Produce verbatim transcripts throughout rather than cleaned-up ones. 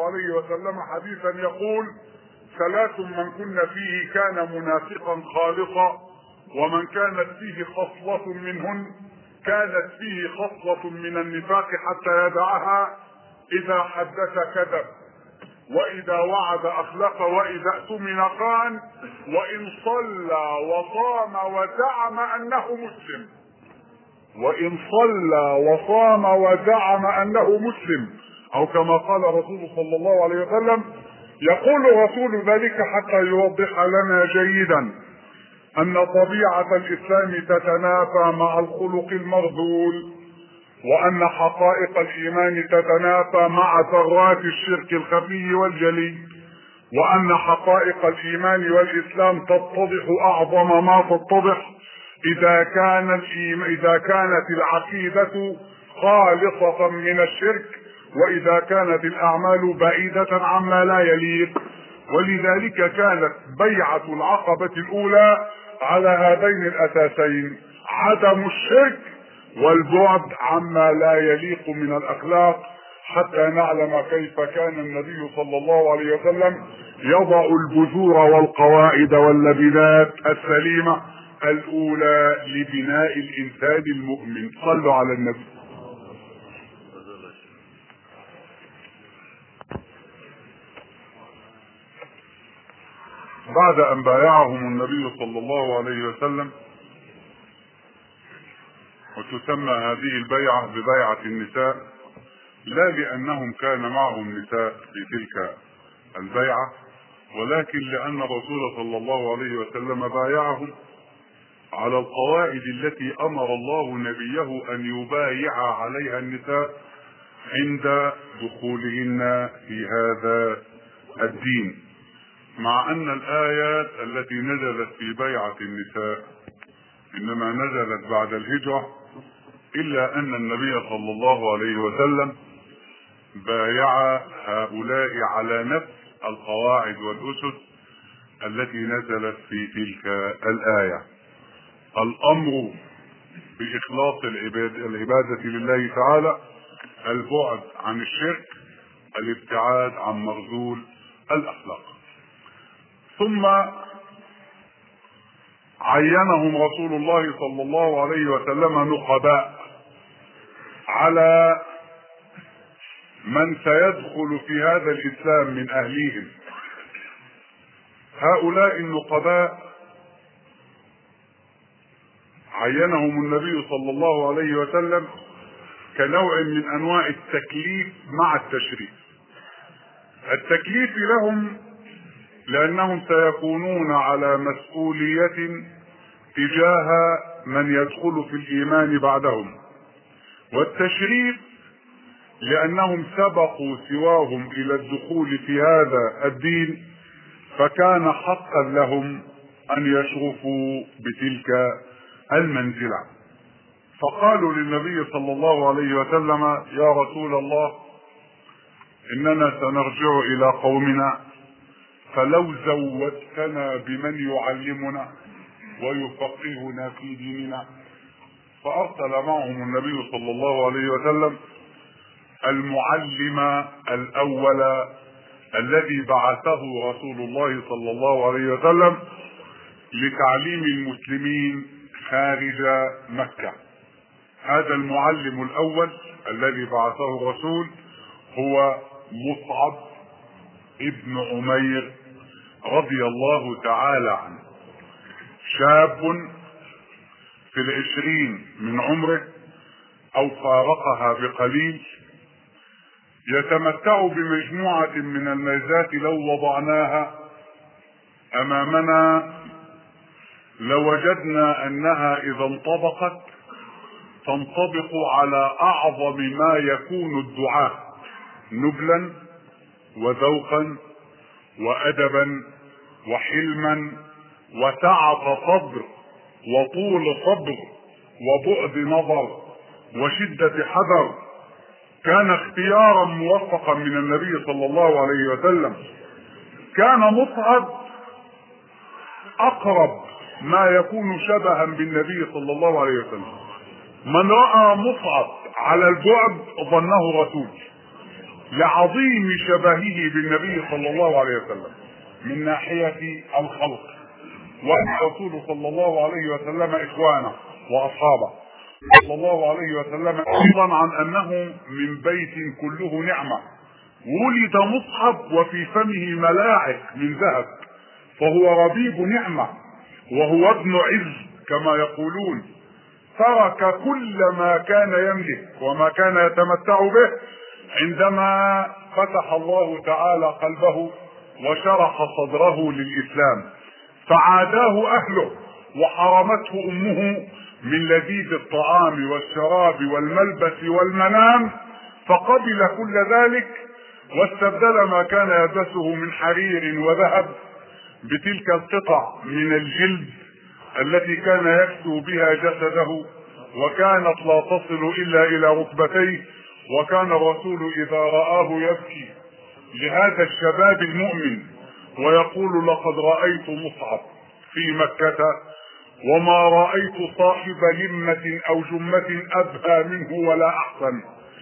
الله عليه وسلم حديثا يقول: ثلاث من كن فيه كان منافقا خالصا، ومن كانت فيه خصلة منهن كانت فيه خصلة من النفاق حتى يدعها: إذا حدث كذب، وإذا وعد أخلف، وإذا اؤتمن خان، وإن صلى وصام وزعم أنه مسلم وإن صلى وصام وزعم أنه مسلم أو كما قال رسول صلى الله عليه وسلم. يقول الرسول ذلك حتى يوضح لنا جيدا أن طبيعة الإسلام تتنافى مع الخلق المرذول، وأن حقائق الإيمان تتنافى مع ذرات الشرك الخفي والجلي، وأن حقائق الإيمان والإسلام تتضح أعظم ما تتضح إذا كان إذا كانت العقيدة خالصة من الشرك، وإذا كانت الأعمال بعيدة عما لا يليق. ولذلك كانت بيعة العقبة الأولى على هذين الأساسين: عدم الشرك والبعد عما لا يليق من الأخلاق، حتى نعلم كيف كان النبي صلى الله عليه وسلم يضع البذور والقواعد واللبنات السليمة الأولى لبناء الإنسان المؤمن. صلوا على النبي. بعد أن بايعهم النبي صلى الله عليه وسلم، وتسمى هذه البيعة ببيعة النساء، لا لأنهم كان معهم نساء في تلك البيعة، ولكن لأن الرسول صلى الله عليه وسلم بايعهم على القواعد التي أمر الله نبيه أن يبايع عليها النساء عند دخولهن في هذا الدين، مع أن الآيات التي نزلت في بيعة النساء إنما نزلت بعد الهجرة، إلا أن النبي صلى الله عليه وسلم بايع هؤلاء على نفس القواعد والأسس التي نزلت في تلك الآية: الأمر بإخلاص العبادة لله تعالى، البعد عن الشرك، الابتعاد عن مرذول الأخلاق. ثم عينهم رسول الله صلى الله عليه وسلم نقباء على من سيدخل في هذا الإسلام من أهليهم. هؤلاء النقباء عينهم النبي صلى الله عليه وسلم كنوع من أنواع التكليف مع التشريف. التكليف لهم لأنهم سيكونون على مسؤولية تجاه من يدخل في الإيمان بعدهم، والتشريف لأنهم سبقوا سواهم إلى الدخول في هذا الدين، فكان حقا لهم أن يشرفوا بتلك المنزلة. فقالوا للنبي صلى الله عليه وسلم: يا رسول الله، إننا سنرجع إلى قومنا، فلو زودتنا بمن يعلمنا ويفقهنا في ديننا. فأرسل معهم النبي صلى الله عليه وسلم المعلم الأول الذي بعثه رسول الله صلى الله عليه وسلم لتعليم المسلمين خارج مكة. هذا المعلم الأول الذي بعثه الرسول هو مصعب ابن عمير رضي الله تعالى عنه، شاب في العشرين من عمره أو فارقها بقليل، يتمتع بمجموعة من الميزات لو وضعناها أمامنا لوجدنا أنها إذا انطبقت تنطبق على أعظم ما يكون الدعاء نبلا وذوقا وأدبا وحلما وسعة صدر وطول صبر وبعد نظر وشدة حذر. كان اختيارا موفقا من النبي صلى الله عليه وسلم. كان مصعب أقرب ما يكون شبها بالنبي صلى الله عليه وسلم. من رأى مصعب على البعد ظنه رسول، لعظيم شبهه بالنبي صلى الله عليه وسلم من ناحية الخلق، والرسول صلى الله عليه وسلم إخوانه وأصحابه صلى الله عليه وسلم، فضلا عن أنه من بيت كله نعمة. ولد مصعب وفي فمه ملاعق من ذهب، فهو ربيب نعمة وهو ابن عز كما يقولون. ترك كل ما كان يملك وما كان يتمتع به عندما فتح الله تعالى قلبه وشرح صدره للإسلام، فعاداه أهله وحرمته أمه من لذيذ الطعام والشراب والملبس والمنام، فقبل كل ذلك واستبدل ما كان يلبسه من حرير وذهب بتلك القطع من الجلد التي كان يكسو بها جسده، وكانت لا تصل إلا إلى ركبتيه. وكان الرسول إذا رآه يبكي لهذا الشباب المؤمن ويقول: لقد رأيت مصعب في مكة وما رأيت صاحب لمة أو جمة أبهى منه ولا أحسن،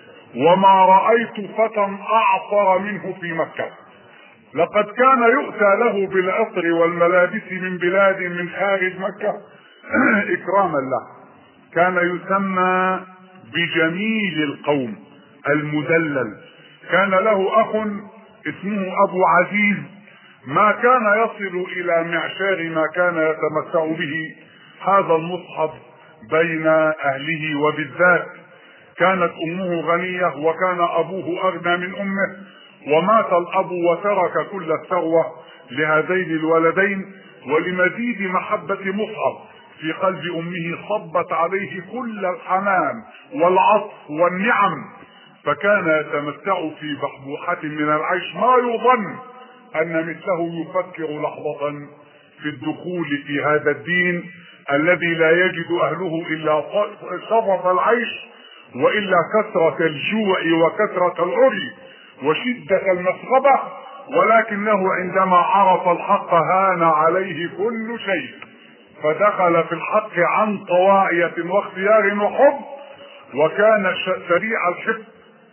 وما رأيت فتى أعطر منه في مكة. لقد كان يؤتى له بالعطر والملابس من بلاد من خارج مكة إكراما له. كان يسمى بجميل القوم المدلل. كان له أخ اسمه أبو عزيز، ما كان يصل إلى معشار ما كان يتمتع به هذا المصحف بين أهله، وبالذات كانت أمه غنية وكان أبوه أغنى من أمه، ومات الأب وترك كل الثروة لهذين الولدين. ولمزيد محبة مصعب في قلب أمه صبت عليه كل الحنان والعطف والنعم، فكان يتمتع في بحبوحة من العيش ما يظن أن مثله يفكر لحظة في الدخول في هذا الدين الذي لا يجد أهله إلا شرف العيش وإلا كثرة الجوع وكثرة العري وشدة المسغبة، ولكنه عندما عرف الحق هان عليه كل شيء، فدخل في الحق عن طواعية واختيار وحب، وكان سريع الحب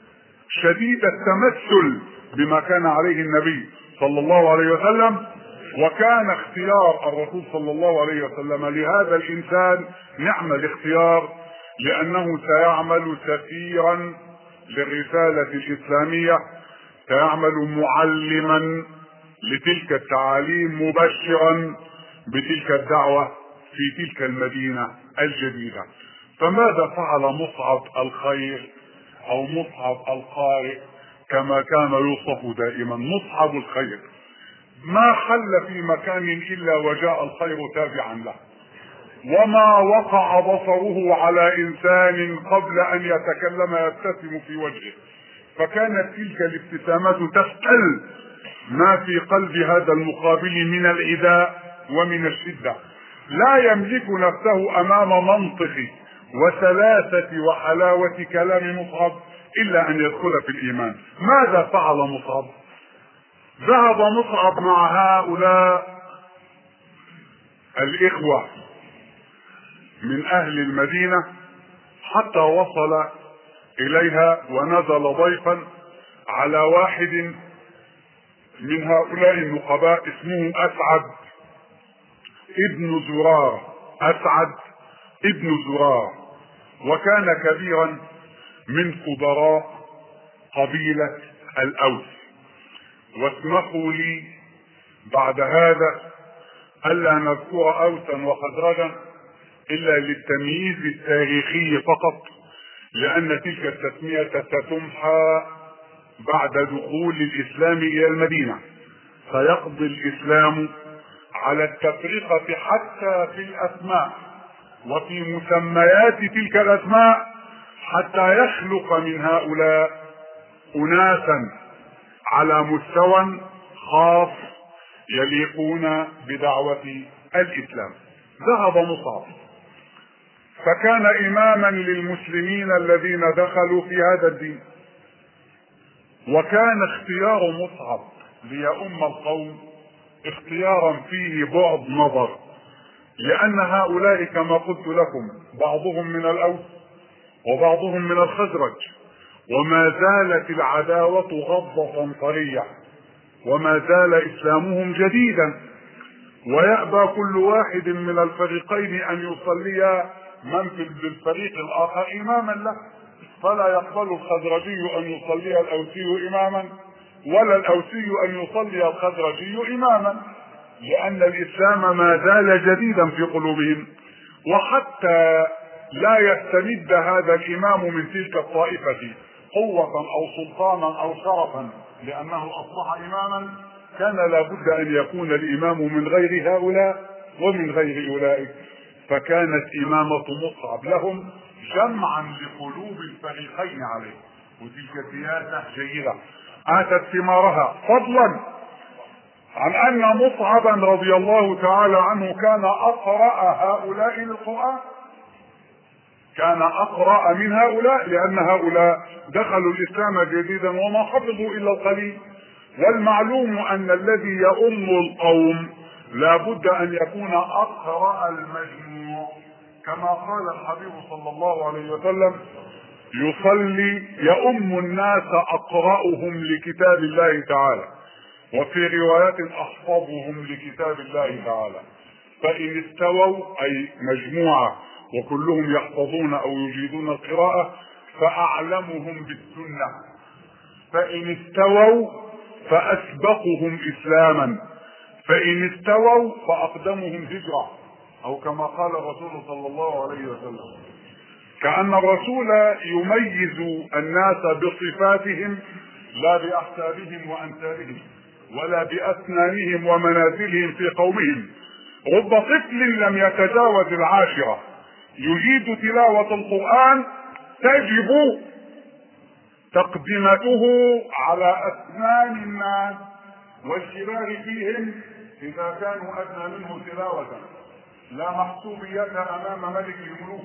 شديد التمثل بما كان عليه النبي صلى الله عليه وسلم. وكان اختيار الرسول صلى الله عليه وسلم لهذا الإنسان نعم الاختيار، لأنه سيعمل سفيرا للرسالة الإسلامية، سيعمل معلما لتلك التعاليم، مبشرا بتلك الدعوة في تلك المدينة الجديدة. فماذا فعل مصعب الخير أو مصعب القارئ كما كان يوصف دائما؟ مصعب الخير ما حل في مكان إلا وجاء الخير تابعا له، وما وقع بصره على إنسان قبل أن يتكلم يبتسم في وجهه، فكانت تلك الابتسامات تسأل ما في قلب هذا المقابل من العداء ومن الشدة. لا يملك نفسه أمام منطق وسلاسة وحلاوة كلام مصعب إلا أن يدخل في الإيمان. ماذا فعل مصعب؟ ذهب مصعب مع هؤلاء الإخوة من أهل المدينة حتى وصل إليها، ونزل ضيفا على واحد من هؤلاء النقباء اسمه أسعد ابن زرار. أسعد ابن زرار، وكان كبيرا من كبراء قبيلة الأوس. واسمحوا لي بعد هذا ألا نذكر أوسا وخزرجا إلا للتمييز التاريخي فقط، لأن تلك التسمية ستمحى بعد دخول الإسلام إلى المدينة. سيقضي الإسلام على التفرقة حتى في الأسماء وفي مسميات تلك الأسماء، حتى يخلق من هؤلاء أناسا على مستوى خاص يليقون بدعوة الإسلام. ذهب مصعب فكان إماما للمسلمين الذين دخلوا في هذا الدين، وكان اختيار مصعب ليؤم القوم اختيارا فيه بعد نظر، لأن هؤلاء كما قلت لكم بعضهم من الأوس وبعضهم من الخزرج، وما زالت العداوة غضة طرية، وما زال إسلامهم جديدا، ويأبى كل واحد من الفريقين أن يصلي من في الفريق الآخر إماما له، فلا يقبل الخزرجي أن يصلي الأوسي إماما، ولا الأوسي أن يصلي الخزرجي إماما، لأن الإسلام ما زال جديدا في قلوبهم. وحتى لا يستمد هذا الإمام من تلك الطائفة قوة أو سلطانا أو شرفا لأنه أصبح إماما، كان لابد أن يكون الإمام من غير هؤلاء ومن غير أولئك. فكانت إمامة مصعب لهم جمعا لقلوب الفريقين عليه، وتلك سياسة جيدة آتت ثمارها، فضلا عن أن مصعبا رضي الله تعالى عنه كان أقرأ هؤلاء للقرآن، كان أقرأ من هؤلاء، لأن هؤلاء دخلوا الإسلام جديدا وما حفظوا إلا القليل. والمعلوم أن الذي يؤم القوم لابد أن يكون أقرأ المجموع، كما قال الحبيب صلى الله عليه وسلم: يصلي يؤم الناس أقرأهم لكتاب الله تعالى، وفي روايات أحفظهم لكتاب الله تعالى. فإن استووا أي مجموعة وكلهم يحفظون أو يجيدون القراءة فأعلمهم بالسنة، فإن استووا فأسبقهم إسلاما، فإن استووا فأقدمهم هجرة، أو كما قال الرسول صلى الله عليه وسلم. كأن الرسول يميز الناس بصفاتهم لا بأحسابهم وأنسابهم ولا بأسنانهم ومنازلهم في قومهم. رب طفل لم يتجاوز العاشرة يجيد تلاوة القرآن تجب تقدمته على أسنان الناس والكبار فيهم إذا كانوا أدنى منه تلاوة، لا محسوبية أمام ملك الملوك.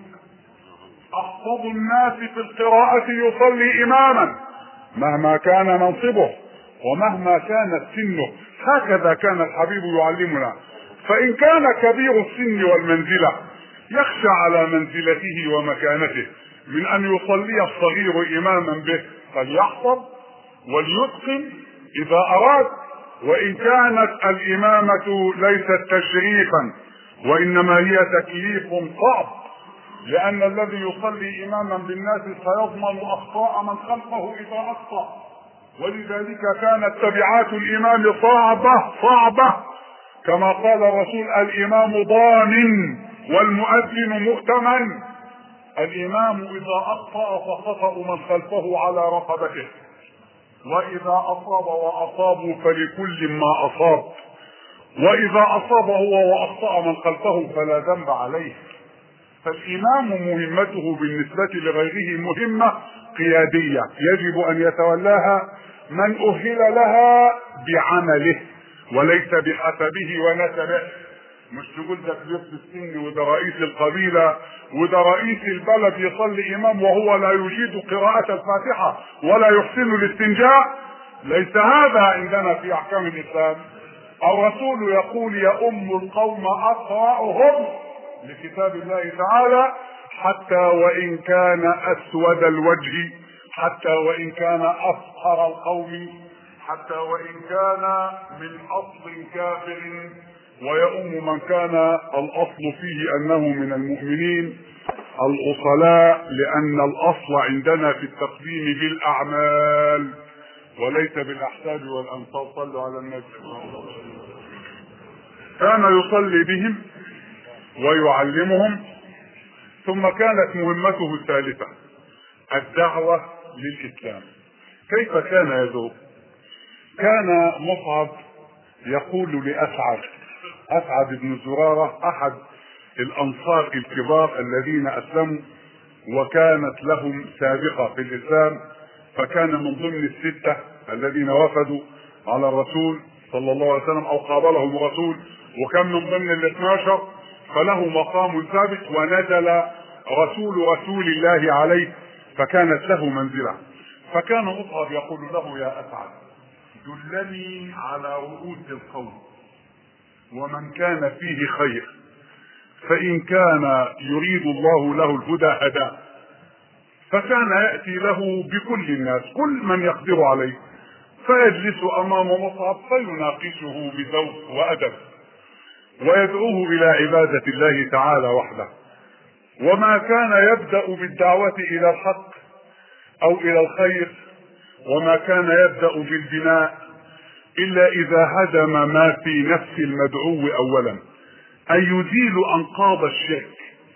أحفظ الناس في القراءة يصلي إماما مهما كان منصبه ومهما كانت سنه، هكذا كان الحبيب يعلمنا. فإن كان كبير السن والمنزلة يخشى على منزلته ومكانته من أن يصلي الصغير إماما به، فليحفظ وليتقن إذا أراد. وإن كانت الإمامة ليست تشريفا وإنما هي تكليف صعب، لأن الذي يصلي إماما بالناس سيضمن أخطاء من خلفه إذا أخطأ، ولذلك كانت تبعات الإمام صعبة صعبة، كما قال الرسول: الإمام ضامن والمؤذن مؤتمن. الإمام إذا أخطأ فخطأ من خلفه على رقبته، وإذا أصاب وأصابوا فلكل ما أصاب، وإذا أصاب هو وأخطأ من خلفه فلا ذنب عليه. فالإمام مهمته بالنسبة لغيره مهمة قيادية يجب أن يتولاها من أهل لها بعمله وليس بحسبه ونسبه. مش تقول ده كبير في السن وده رئيس القبيلة وده رئيس البلد يصلي إمام وهو لا يجيد قراءة الفاتحة ولا يحسن الاستنجاء. ليس هذا عندنا في أحكام الإسلام. الرسول يقول: يؤم القوم أقرأهم لكتاب الله تعالى حتى وإن كان أسود الوجه، حتى وإن كان أفقر القوم، حتى وإن كان من أصل كافر، ويؤم من كان الأصل فيه أنه من المؤمنين الأصلاء، لأن الأصل عندنا في التقديم بالأعمال وليس بالأحساب والأنصاب. صلوا على النبي. كان يصلي بهم ويعلمهم. ثم كانت مهمته الثالثة الدعوة للإسلام. كيف كان يدعو؟ كان مصعب يقول لأسعد، أسعد بن زرارة أحد الأنصار الكبار الذين أسلموا وكانت لهم سابقة في الإسلام، فكان من ضمن الستة الذين وفدوا على الرسول صلى الله عليه وسلم أو قابلهم الرسول، وكان من ضمن الاثناشر، فله مقام ثابت ونزل رسول رسول الله عليه فكانت له منزلة. فكان مصعب يقول له: يا أسعد دلني على رؤوس القوم ومن كان فيه خير، فإن كان يريد الله له الهدى هداه، فكان يأتي له بكل الناس، كل من يقدر عليه، فيجلس امام مصعب فيناقشه بذوق وادب ويدعوه الى عبادة الله تعالى وحده. وما كان يبدأ بالدعوة الى الحق او الى الخير، وما كان يبدأ بالبناء الا اذا هدم ما في نفس المدعو اولا، ان يزيل انقاض الشرك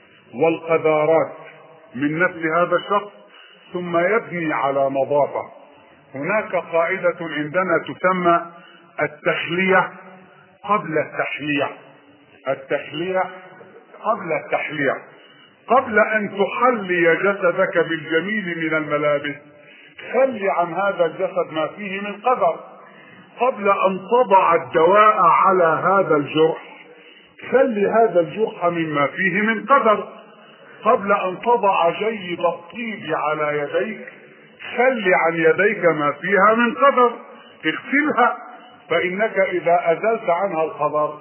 والقذارات من نفس هذا الشخص ثم يبني على نظافة. هناك قاعدة عندنا تسمى التخلية قبل التحلية. التخلية قبل التحلية. قبل ان تحلي جسدك بالجميل من الملابس، خلي عن هذا الجسد ما فيه من قدر. قبل ان تضع الدواء على هذا الجرح، خلي هذا الجرح مما فيه من قدر. قبل ان تضع جيد الطيب على يديك، خلي عن يديك ما فيها من قدر، اغسلها، فانك اذا ازلت عنها القدر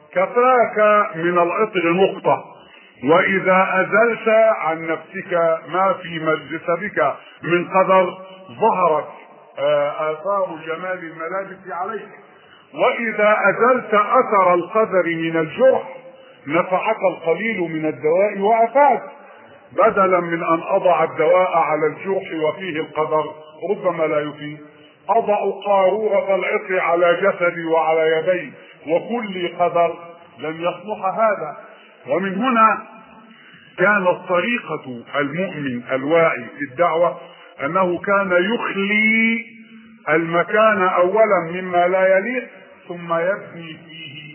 كفاك من العطر نقطة، واذا ازلت عن نفسك ما في جسدك من قدر ظهرت آثار جمال الملابس عليك. واذا ازلت اثر القدر من الجرح نفعك القليل من الدواء وعفاك، بدلا من ان اضع الدواء على الجرح وفيه القدر ربما لا يفيد. اضع قارورة العطر على جسدي وعلى يدي وكل قدر، لن يصلح هذا. ومن هنا كانت طريقة المؤمن الواعي في الدعوة انه كان يخلي المكان اولا مما لا يليق ثم يبني فيه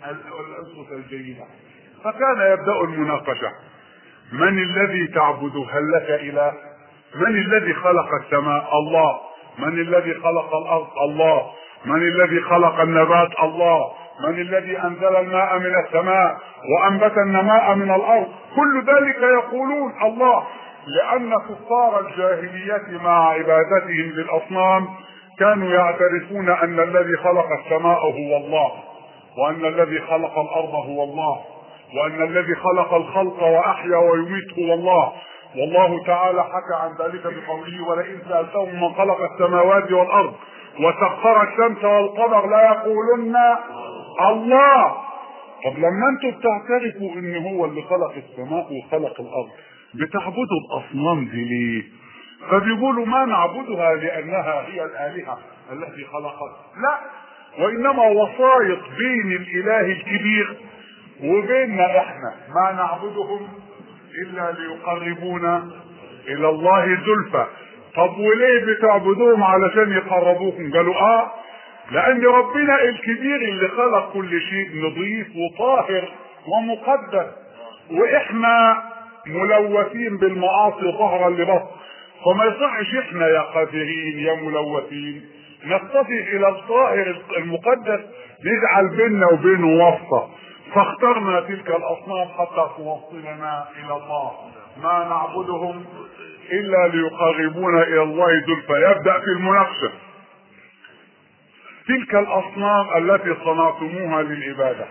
الأسس الجيدة. فكان يبدأ المناقشة: من الذي تعبده؟ هل لك إله؟ من الذي خلق السماء؟ الله. من الذي خلق الأرض؟ الله. من الذي خلق النبات؟ الله. من الذي أنزل الماء من السماء وأنبت النماء من الأرض؟ كل ذلك يقولون الله، لأن كفار الجاهلية مع عبادتهم للأصنام كانوا يعترفون أن الذي خلق السماء هو الله، وأن الذي خلق الأرض هو الله، وأن الذي خلق الخلق وأحيا ويميت هو الله. والله تعالى حكى عن ذلك بقوله: ولئن سألتهم من خلق السماوات والأرض وسخر الشمس والقمر ليقولن الله. طب لما انتم بتعترفوا ان هو اللي خلق السماء وخلق الأرض، بتعبدوا الأصنام دي ليه؟ فبيقولوا ما نعبدها لأنها هي الآلهة التي خلقت. لا، وإنما وسائط بين الإله الكبير وبيننا احنا. ما نعبدهم إلا ليقربونا إلى الله زلفى. طب وليه بتعبدوهم؟ علشان يقربوكم. قالوا اه لأن ربنا الكبير اللي خلق كل شيء نظيف وطاهر ومقدس، وإحنا ملوثين بالمعاصي ظهرا لبطن، فما يصحش احنا يا قادرين يا ملوثين نتجه الى الطاهر المقدس نجعل بيننا وبينه واسطة. فاخترنا تلك الاصنام حتى توصلنا الى الله. ما نعبدهم الا ليقربونا الى الله زلفى. يبدأ في المناقشة: تلك الاصنام التي صنعتموها للعبادة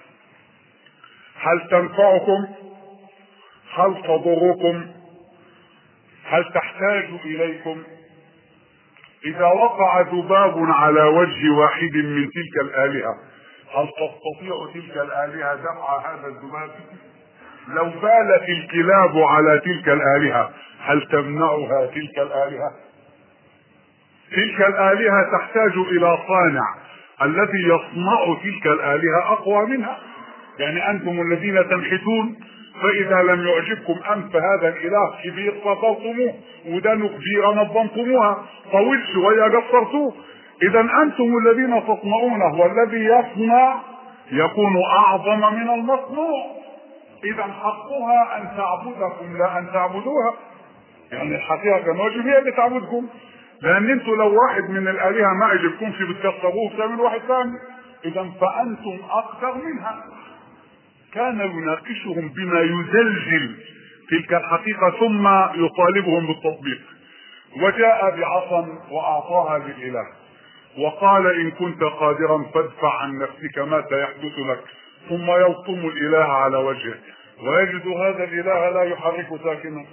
هل تنفعكم؟ هل تضركم؟ هل تحتاج اليكم؟ اذا وقع ذباب على وجه واحد من تلك الالهة هل تستطيع تلك الالهة دفع هذا الذباب؟ لو بالت الكلاب على تلك الالهة هل تمنعها تلك الالهة؟ تلك الالهة تحتاج الى صانع، الذي يصنع تلك الالهة اقوى منها. يعني انتم الذين تنحتون، فاذا لم يعجبكم انف هذا الاله كبير فصلتموه، ودانه كبيره نظمتموها، طويل شويه قصرتوه. اذا انتم الذين تصنعونه، والذي يصنع يكون اعظم من المصنوع. اذا حقها ان تعبدكم لا ان تعبدوها. يعني الحقيقه كان واجب هي اللي تعبدكم، لان انتم لو واحد من الالهه ما عجبكمش بتكسروه وتعملوا واحد ثاني. اذا فانتم اكثر منها. كان يناقشهم بما يزلزل تلك الحقيقة ثم يطالبهم بالتطبيق. وجاء بعصا واعطاها للاله وقال: ان كنت قادرا فادفع عن نفسك ما سيحدث لك. ثم يلطم الاله على وجهه ويجد هذا الاله لا يحرك ساكنا،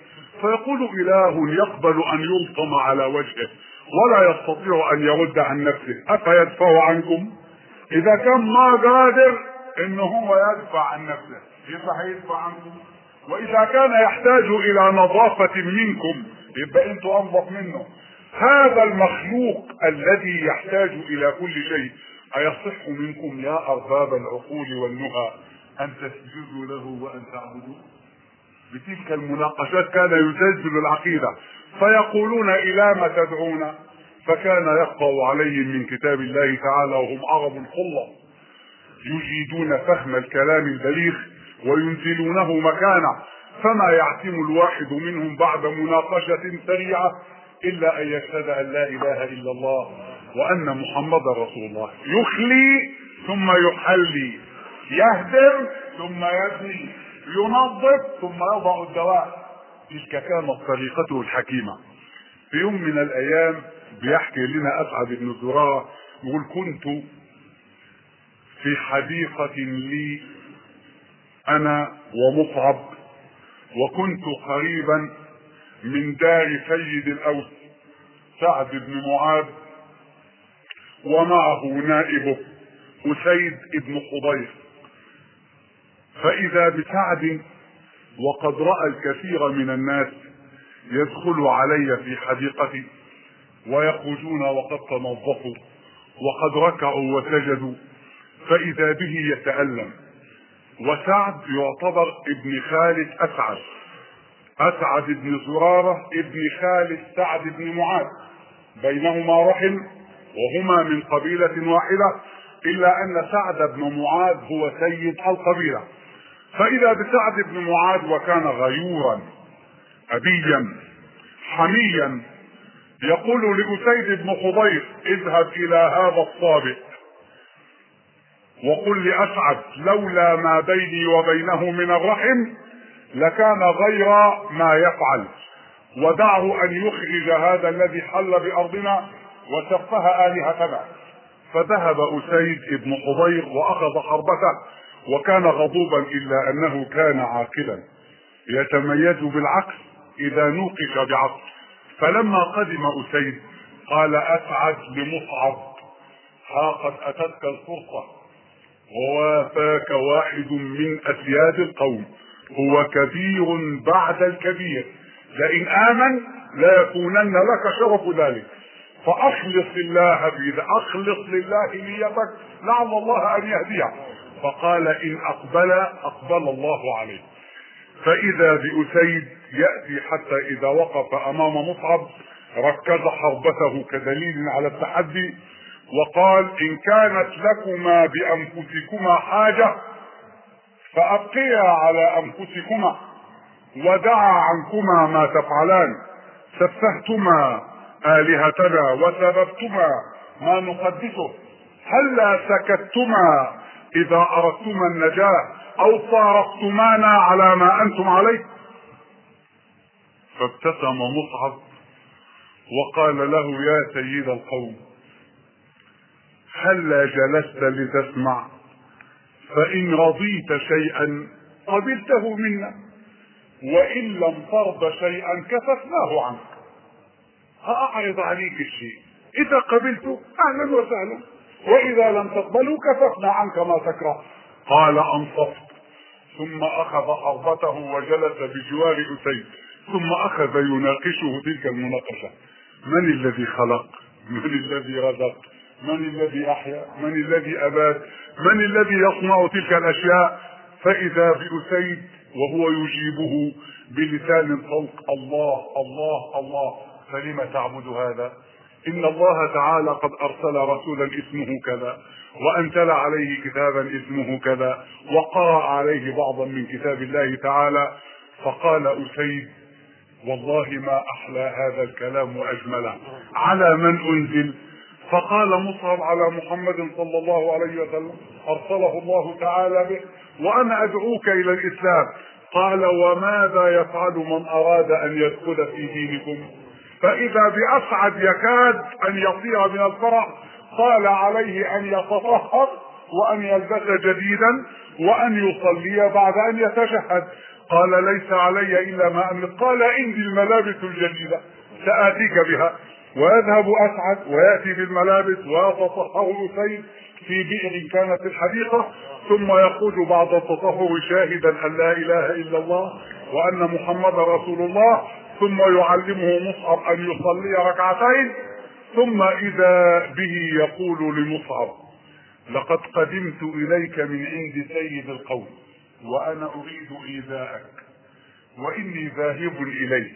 فيقول إله يقبل أن يلطم على وجهه ولا يستطيع أن يرد عن نفسه أفيدفع عنكم؟ إذا كان ما قادر إن هو يدفع عن نفسه يبقى هيدفع عنكم، وإذا كان يحتاج إلى نظافة منكم يبقى أنتوا أنظف منه. هذا المخلوق الذي يحتاج إلى كل شيء أيصح منكم يا أرباب العقول والنهى أن تسجدوا له وأن تعبدوه؟ بتلك المناقشات كان يزلزل العقيدة، فيقولون إلى ما تدعون؟ فكان يقرأ عليهم من كتاب الله تعالى وهم عرب خلة يجيدون فهم الكلام البليغ وينزلونه مكانه، فما يعتم الواحد منهم بعد مناقشة سريعة إلا أن يشهد أن لا إله إلا الله وأن محمدا رسول الله، يخلي ثم يحلي، يهدر ثم يبني، ينظف ثم يضع الدواء. تلك كانت طريقته الحكيمة. في يوم من الأيام بيحكي لنا أسعد بن زرارة يقول: كنت في حديقة لي أنا ومصعب، وكنت قريبا من دار سيد الأوس سعد بن معاذ، ومعه نائبه أسيد بن خضير، فإذا بسعد وقد رأى الكثير من الناس يدخل علي في حديقتي ويخرجون وقد تنظفوا وقد ركعوا وسجدوا، فإذا به يتألم. وسعد يعتبر ابن خالد أسعد، أسعد بن زرارة ابن خالد سعد بن معاذ، بينهما رحم وهما من قبيلة واحدة، إلا أن سعد بن معاذ هو سيد القبيلة. فإذا بسعد بن معاذ وكان غيورا أبيا حميا، يقول لأسيد بن خضير: اذهب إلى هذا الصابئ وقل لأسعد لولا ما بيني وبينه من الرحم لكان غير ما يفعل، ودعه أن يخرج هذا الذي حل بأرضنا وسفه آلهتنا. فذهب أسيد بن خضير وأخذ حربته، وكان غضوبا إلا أنه كان عاقلا يتميز بالعقل إذا نوقش بعقل. فلما قدم أسيد قال أسعد لمصعب: ها قد أتتك الفرصة ووافاك واحد من أسياد القوم، هو كبير بعد الكبير، لئن آمن لا يكونن لك شرف ذلك، فأخلص لله بذا، أخلص لله نيتك لعل الله أن يهديه. فقال: إن أقبل أقبل الله عليه. فإذا بأسيد يأتي حتى إذا وقف أمام مصعب ركز حربته كدليل على التحدي، وقال: إن كانت لكما بأنفسكما حاجة فأبقيا على أنفسكما، ودعا عنكما ما تفعلان، سفهتما آلهتنا وسببتما ما نقدسه، هلا سكتتما إذا أردتما النجاة أو فارقتمانا على ما أنتم عليه؟ فابتسم مصعب وقال له: يا سيد القوم، هلا جلست لتسمع؟ فإن رضيت شيئا قبلته منا، وإن لم ترض شيئا كففناه عنك. هأعرض عليك الشيء، إذا قبلته أهلا وسهلا، وإذا لم تقبله كففنا عنك ما تكره. قال: أنصفت. ثم أخذ حربته وجلس بجوار أسيد، ثم أخذ يناقشه تلك المناقشة: من الذي خلق؟ من الذي رزق؟ من الذي أحيا؟ من الذي أباد؟ من الذي يصنع تلك الأشياء؟ فإذا بأسيد وهو يجيبه بلسان طلق: الله الله الله، فلم تعبد هذا؟ إن الله تعالى قد أرسل رسولا اسمه كذا، وأنزل عليه كتابا اسمه كذا، وقرأ عليه بعضا من كتاب الله تعالى. فقال أسيد: والله ما أحلى هذا الكلام وأجمله، على من أنزل؟ فقال مصعب: على محمد صلى الله عليه وسلم، أرسله الله تعالى به، وأنا أدعوك إلى الإسلام. قال: وماذا يفعل من أراد أن يدخل في دينكم؟ فإذا بأسعد يكاد أن يطير من الفرح، قال: عليه أن يتطهر وأن يلبس جديدا وأن يصلي بعد أن يتشهد. قال ليس علي الا ما املك. قال عندي الملابس الجديده ساتيك بها. ويذهب اسعد وياتي بالملابس ويتطهر اسيد في بئر كانت الحديقه، ثم يخرج بعد التطهر شاهدا ان لا اله الا الله وان محمدا رسول الله، ثم يعلمه مصعب ان يصلي ركعتين، ثم اذا به يقول لمصعب: لقد قدمت اليك من عند سيد القوم وانا اريد ايذاءك، واني ذاهب اليه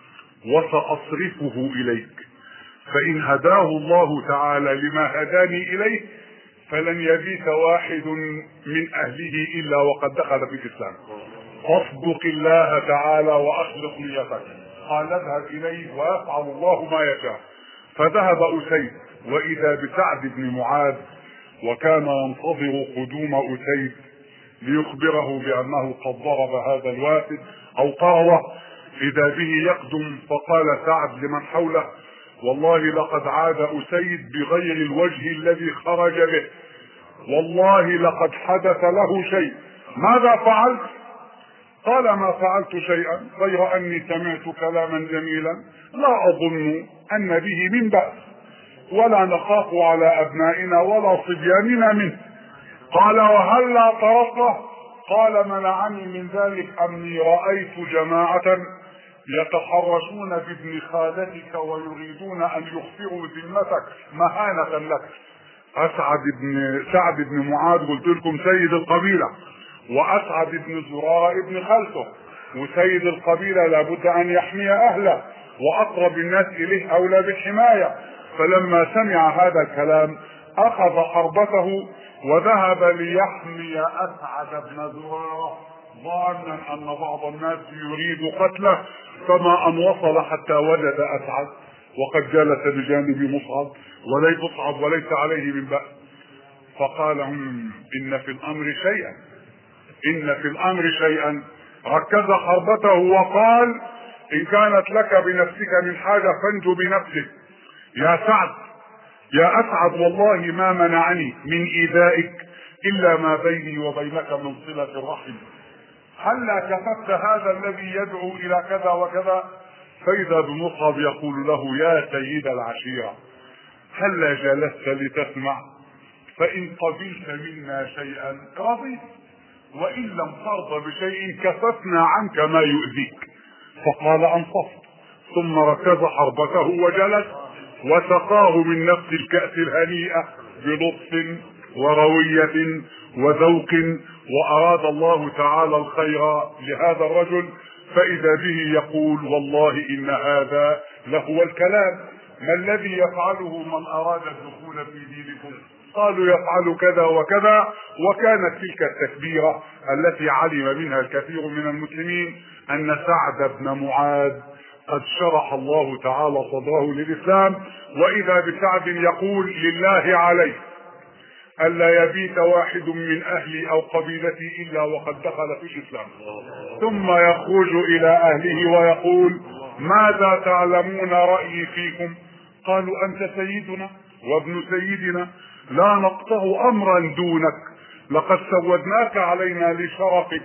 وساصرفه اليك، فان هداه الله تعالى لما هداني اليه فلن يبيت واحد من اهله الا وقد دخل في الاسلام، فاصدق الله تعالى واخلص نيتك. قال: اذهب اليه ويفعل الله ما يشاء. فذهب اسيد واذا بسعد بن معاذ، وكان ينتظر قدوم اسيد ليخبره بانه قد ضرب هذا الوافد او قرضه. اذا به يقدم، فقال سعد لمن حوله: والله لقد عاد اسيد بغير الوجه الذي خرج به، والله لقد حدث له شيء، ماذا فعلت؟ قال: ما فعلت شيئا غير اني سمعت كلاما جميلا لا اظن ان به من بأس، ولا نخاف على ابنائنا ولا صبياننا منه. قال: وهلا طرقه؟ قال: منعني من ذلك اني رايت جماعه يتحرشون بابن خالتك ويريدون ان يخفروا ذمتك مهانه لك. اسعد بن سعد بن معاذ قلت لكم سيد القبيله، واسعد بن زرار ابن خالته، وسيد القبيله لابد ان يحمي اهله، واقرب الناس اليه اولى بالحمايه. فلما سمع هذا الكلام اخذ حربته وذهب ليحمي اسعد بن زراره، ظانا ان بعض الناس يريد قتله، فما ان وصل حتى وجد اسعد وقد جلس بجانب مصعب وليس مصعب وليس عليه من بأس. فقال: هم ان في الامر شيئا، ان في الامر شيئا. ركز حربته وقال: ان كانت لك بنفسك من حاجه فانجو بنفسك. يا سعد، يا اسعد، والله ما منعني من ايذائك الا ما بيني وبينك من صله الرحم. هلا كتبت هذا الذي يدعو الى كذا وكذا؟ فاذا بمصعب يقول له: يا سيد العشيره، هلا جلست لتسمع؟ فان قبلت منا شيئا رضيت، وان لم ترضى بشيء كففنا عنك ما يؤذيك. فقال: انصفت. ثم ركز حربته وجلس وسقاه من نفس الكأس الهنيئة بلطف وروية وذوق، وأراد الله تعالى الخير لهذا الرجل. فإذا به يقول: والله إن هذا لهو الكلام، ما الذي يفعله من أراد الدخول في دينكم؟ قالوا: يفعل كذا وكذا. وكانت تلك التكبيرة التي علم منها الكثير من المسلمين أن سعد بن معاذ قد شرح الله تعالى صدره للإسلام. وإذا بسعد يقول: لله عليه ألا يبيت واحد من أهلي أو قبيلتي إلا وقد دخل في الإسلام. ثم يخرج إلى أهله ويقول: ماذا تعلمون رأيي فيكم؟ قالوا: أنت سيدنا وابن سيدنا، لا نقطع أمرا دونك، لقد سودناك علينا لشرفك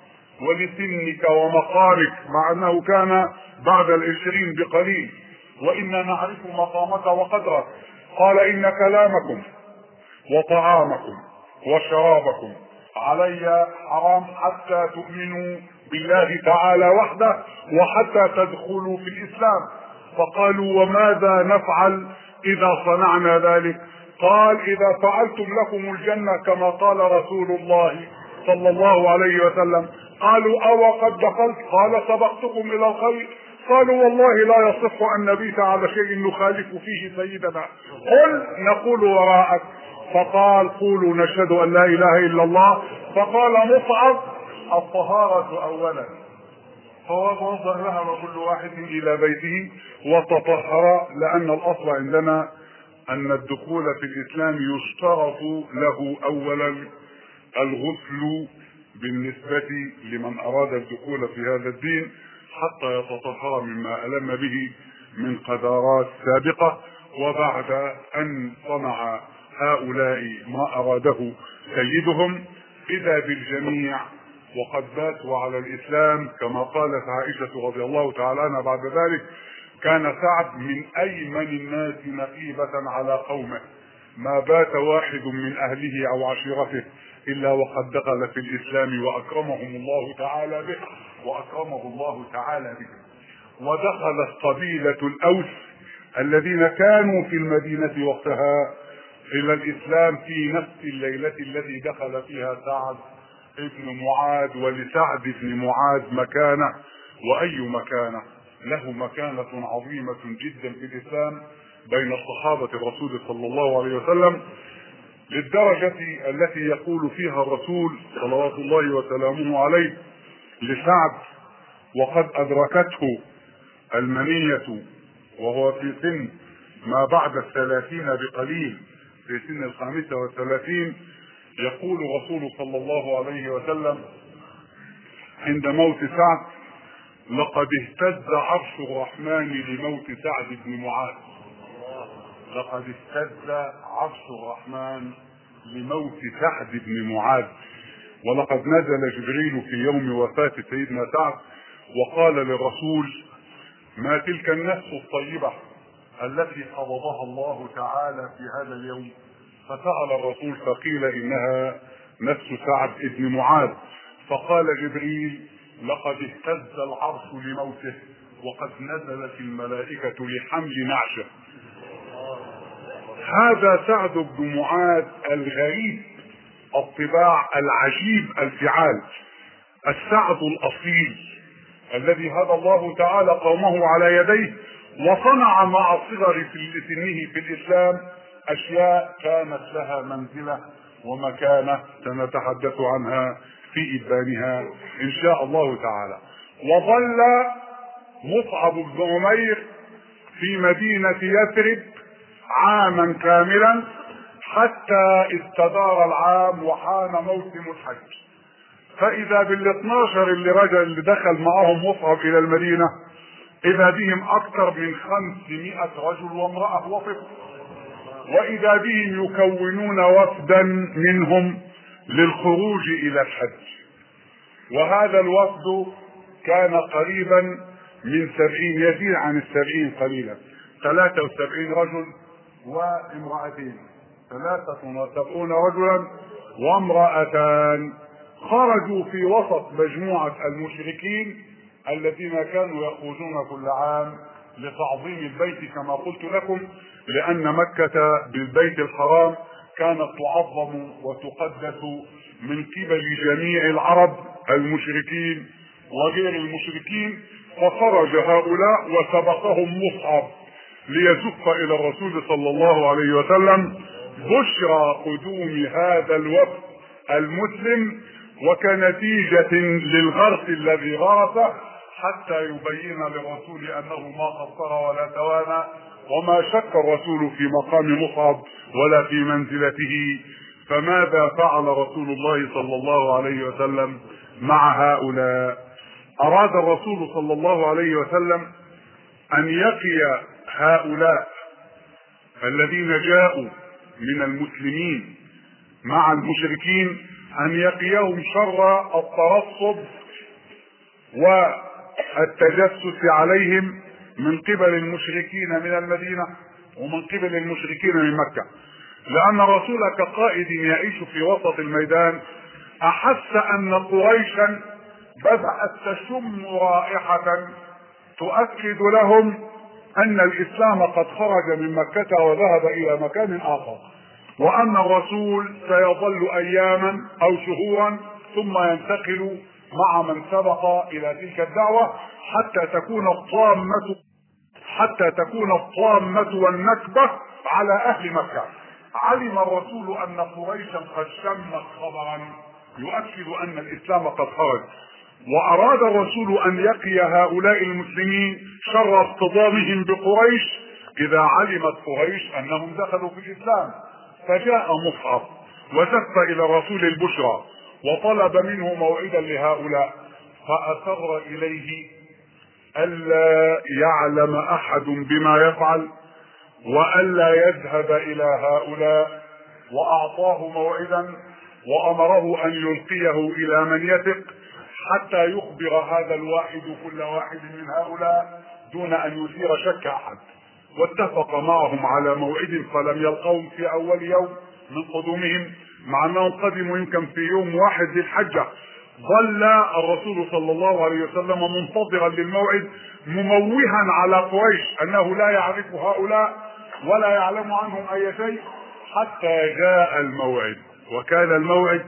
ولسنك ومقامك، مع أنه كان بعد العشرين بقليل، وإنا نعرف مقامك وقدرك. قال: إن كلامكم وطعامكم وشرابكم علي حرام حتى تؤمنوا بالله تعالى وحده وحتى تدخلوا في الإسلام. فقالوا: وماذا نفعل إذا صنعنا ذلك؟ قال: إذا فعلتم لكم الجنة كما قال رسول الله صلى الله عليه وسلم. قالوا: أو قد دخلت؟ قال: سبقتكم إلى الخير. قالوا: والله لا يصح أن نبيت على شيء نخالف فيه سيدنا، قل نقول وراءك. فقال: قولوا نشهد أن لا إله إلا الله. فقال مصعب: الطهارة أولا. فوضع ذهب كل واحد إلى بيته وتطهر، لأن الأصل عندنا أن الدخول في الإسلام يشترط له أولا الغسل بالنسبة لمن أراد الدخول في هذا الدين حتى يتطهر مما ألم به من قذارات سابقة. وبعد أن صنع هؤلاء ما أراده سيدهم إذا بالجميع وقد باتوا على الإسلام، كما قالت عائشة رضي الله تعالى عنها بعد ذلك: كان سعد من أيمن الناس نقيبة على قومه، ما بات واحد من أهله أو عشيرته إلا وقد دخل في الإسلام وأكرمهم الله تعالى به وأكرمه الله تعالى به. ودخلت قبيلة الأوس الذين كانوا في المدينة وقتها إلى الإسلام في نفس الليلة التي دخل فيها سعد ابن معاذ. ولسعد بن معاذ مكانة، وأي مكانة، له مكانة عظيمة جدا في الإسلام بين الصحابة الرسول صلى الله عليه وسلم، للدرجة التي يقول فيها الرسول صلوات الله وسلامه عليه لسعد وقد أدركته المنية وهو في سن ما بعد الثلاثين بقليل، في سن الخامسة والثلاثين، يقول رسول صلى الله عليه وسلم عند موت سعد: لقد اهتز عرش الرحمن لموت سعد بن معاذ. لقد اهتز عرش الرحمن لموت سعد بن معاذ. ولقد نزل جبريل في يوم وفاة سيدنا سعد وقال للرسول: ما تلك النفس الطيبة التي قبضها الله تعالى في هذا اليوم؟ فسأل الرسول فقيل: إنها نفس سعد بن معاذ. فقال جبريل: لقد اهتز العرش لموته وقد نزلت الملائكة لحمل نعشه. هذا سعد بن معاذ الغريب الطباع العجيب الفعال، السعد الأصيل الذي هدى الله تعالى قومه على يديه، وصنع مع صغر سنه في الإسلام أشياء كانت لها منزلة ومكانة سنتحدث عنها في إبانها إن شاء الله تعالى. وظل مصعب بن عمير في مدينة يثرب عاما كاملا حتى استدار العام وحان موسم الحج. فإذا بالاثناشر اللي رجل اللي دخل معهم مصعب إلى المدينة، إذا بهم أكثر من خمسمائة رجل وامرأة وطفل، وإذا بهم يكونون وفدا منهم للخروج إلى الحج. وهذا الوفد كان قريبا من سبعين، يزيد عن السبعين قليلا، ثلاثة وسبعين رجل وامرأتين، ثلاثة وسبعون رجلا وامرأتان، خرجوا في وسط مجموعة المشركين الذين كانوا يخرجون كل عام لتعظيم البيت كما قلت لكم، لأن مكة بالبيت الحرام كانت تعظم وتقدس من قبل جميع العرب المشركين وغير المشركين. فخرج هؤلاء وسبقهم مصعب ليزف إلى الرسول صلى الله عليه وسلم بشرى قدوم هذا الوفد المسلم وكنتيجة للغرس الذي غرسه، حتى يبين للرسول أنه ما قصر ولا توانى وما شك الرسول في مقام مصعب ولا في منزلته. فماذا فعل رسول الله صلى الله عليه وسلم مع هؤلاء؟ أراد الرسول صلى الله عليه وسلم أن يقي هؤلاء الذين جاءوا من المسلمين مع المشركين، أن يقيهم شر الترصد والتجسس عليهم من قبل المشركين من المدينة ومن قبل المشركين من مكة. لأن الرسول كقائد يعيش في وسط الميدان أحس أن قريشا بدأت تشم رائحة تؤكد لهم أن الإسلام قد خرج من مكة وذهب إلى مكان آخر، وأن الرسول سيظل أياما أو شهورا ثم ينتقل مع من سبق إلى تلك الدعوة حتى تكون الطامة حتى تكون الطامة والنكبة على أهل مكة. علم الرسول أن قريشا قد شمت خبرا يؤكد أن الإسلام قد خرج، وأراد الرسول أن يقي هؤلاء المسلمين شر اصطدامهم بقريش إذا علمت قريش أنهم دخلوا في الإسلام. فجاء مصعب وزف إلى الرسول البشرى وطلب منه موعدا لهؤلاء، فأسر إليه ألا يعلم أحد بما يفعل وألا يذهب إلى هؤلاء، وأعطاه موعدا وامره ان يلقيه الى من يثق حتى يخبر هذا الواحد كل واحد من هؤلاء دون ان يثير شك احد. واتفق معهم على موعد فلم يلقوهم في اول يوم من قدومهم، مع انهم قدموا يمكن في يوم واحد للحجه. ظل الرسول صلى الله عليه وسلم منتظرا للموعد مموها على قريش انه لا يعرف هؤلاء ولا يعلم عنهم اي شيء حتى جاء الموعد. وكان الموعد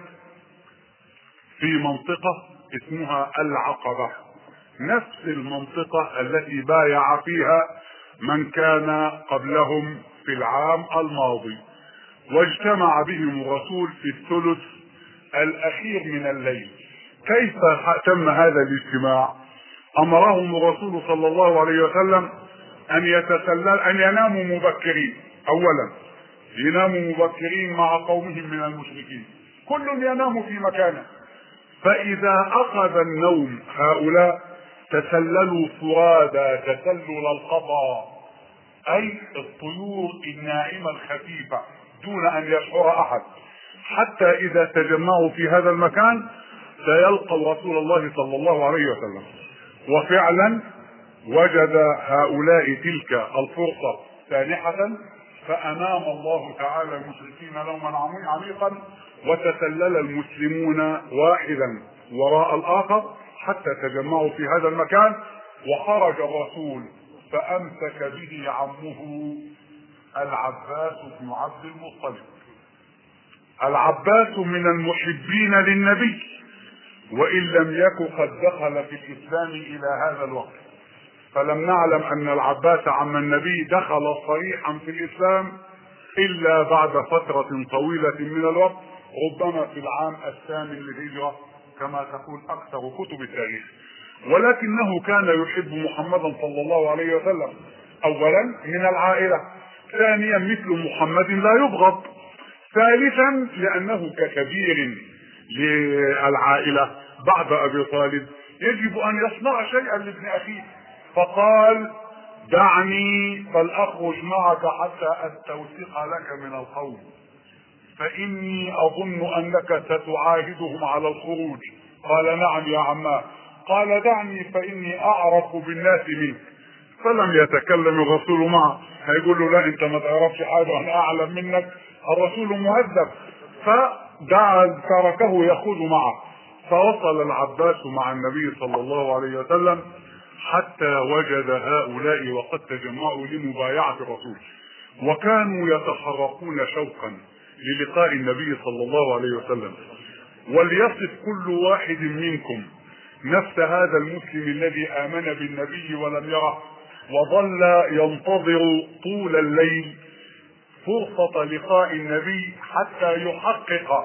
في منطقة اسمها العقبة، نفس المنطقة التي بايع فيها من كان قبلهم في العام الماضي. واجتمع بهم الرسول في الثلث الاخير من الليل. كيف تم هذا الاجتماع؟ امرهم الرسول صلى الله عليه وسلم ان يتسلل ان يناموا مبكرين. اولا يناموا مبكرين مع قومهم من المشركين، كل ينام في مكانه. فاذا اخذ النوم هؤلاء تسللوا فرادى تسلل القضاء، اي الطيور الناعمه الخفيفه دون ان يشعر احد، حتى اذا تجمعوا في هذا المكان سيلقوا رسول الله صلى الله عليه وسلم. وفعلا وجد هؤلاء تلك الفرصه سانحه، فانام الله تعالى المشركين نوما عميقا، وتسلل المسلمون واحدا وراء الاخر حتى تجمعوا في هذا المكان. وخرج الرسول فامسك به عمه العباس بن عبد المطلب. العباس من المحبين للنبي، وان لم يكن قد دخل في الاسلام الى هذا الوقت، فلم نعلم ان العباس عم النبي دخل صريحا في الاسلام الا بعد فترة طويلة من الوقت، ربما في العام الثامن للهجرة كما تقول اكثر كتب التاريخ. ولكنه كان يحب محمدا صلى الله عليه وسلم، اولا من العائلة، ثانيا مثل محمد لا يبغض، ثالثا لانه ككبير للعائلة بعد ابي طالب يجب ان يصنع شيئا لابن اخيه. فقال دعني فلاخرج معك حتى استوثق لك من القوم، فاني اظن انك ستعاهدهم على الخروج. قال نعم يا عماه. قال دعني فاني اعرف بالناس منك. فلم يتكلم الرسول معه، هيقول له لا انت ما تعرفش حاجه وانا اعلم منك، الرسول مهذب. فدعا تركه يخوض معه. فوصل العباس مع النبي صلى الله عليه وسلم حتى وجد هؤلاء وقد تجمعوا لمبايعة الرسول، وكانوا يتحرقون شوقا للقاء النبي صلى الله عليه وسلم. وليصف كل واحد منكم نفس هذا المسلم الذي آمن بالنبي ولم يره، وظل ينتظر طول الليل فرصة لقاء النبي حتى يحقق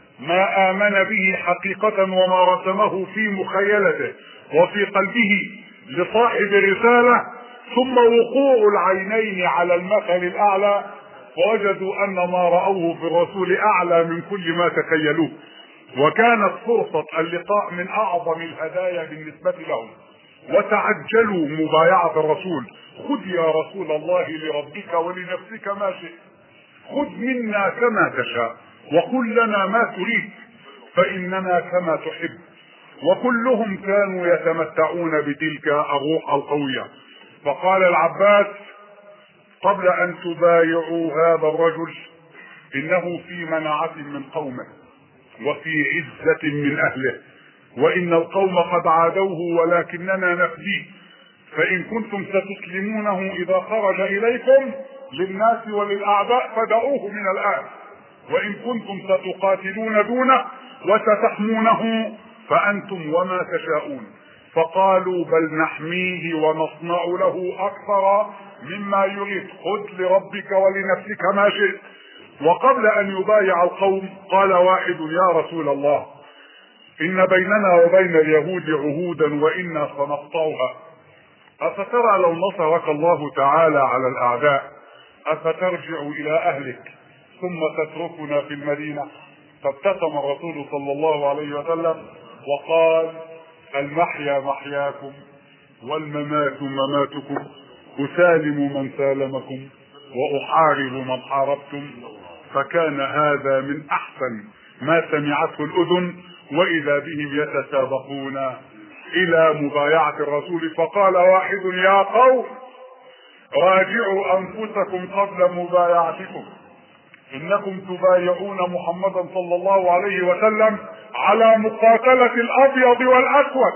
ما آمن به حقيقة وما رسمه في مخيلته وفي قلبه لصاحب الرسالة، ثم وقوع العينين على المثل الأعلى، ووجدوا أن ما رأوه في الرسول أعلى من كل ما تخيلوه. وكانت فرصة اللقاء من أعظم الهدايا بالنسبة لهم، وتعجلوا مبايعة الرسول. خذ يا رسول الله لربك ولنفسك ما شئت، خذ منا كما تشاء وقل لنا ما تريد فإننا كما تحب. وكلهم كانوا يتمتعون بتلك الروح القوية. فقال العباس قبل أن تبايعوا هذا الرجل إنه في منعة من قومه وفي عزة من أهله، وإن القوم قد عادوه ولكننا نفديه، فإن كنتم ستسلمونه إذا خرج إليكم للناس وللأعداء فدعوه من الآن، وإن كنتم ستقاتلون دونه وستحمونه فأنتم وما تشاءون. فقالوا بل نحميه ونصنع له أكثر مما يريد، خذ لربك ولنفسك ما شئت. وقبل أن يبايع القوم قال واحد يا رسول الله إن بيننا وبين اليهود عهودا وإنا سنقطعها، أفترى لو نصرك الله تعالى على الأعداء أفترجع إلى أهلك ثم تتركنا في المدينة؟ فابتسم الرسول صلى الله عليه وسلم وقال المحيا محياكم والممات مماتكم، أسالم من سالمكم وأحارب من حاربتم. فكان هذا من أحسن ما سمعته الأذن، وإذا بهم يتسابقون إلى مبايعة الرسول. فقال واحد: يا قوم راجعوا أنفسكم قبل مبايعتكم، إنكم تبايعون محمدا صلى الله عليه وسلم على مقاتلة الأبيض والأسود،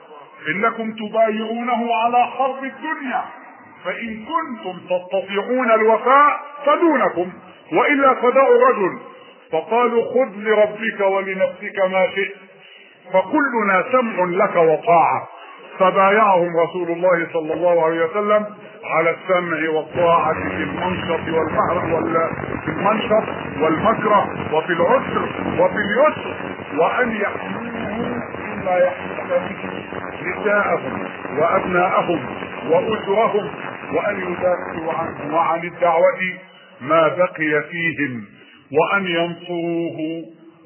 إنكم تبايعونه على حرب الدنيا، فإن كنتم تستطيعون الوفاء فدونكم، وإلا فدعوا رجل. فقالوا: خذ لربك ولنفسك ما شئت، فكلنا سمع لك وطاعة. فبايعهم رسول الله صلى الله عليه وسلم على السمع والطاعة في المنشط والمهر وال في المنشط والمكره، وفي العسر وفي اليسر، وأن يحملوه بما يحمل به نساءهم وأبناءهم وأسرهم، وأن يدافعوا عنه وعن الدعوة ما بقي فيهم، وأن ينصروه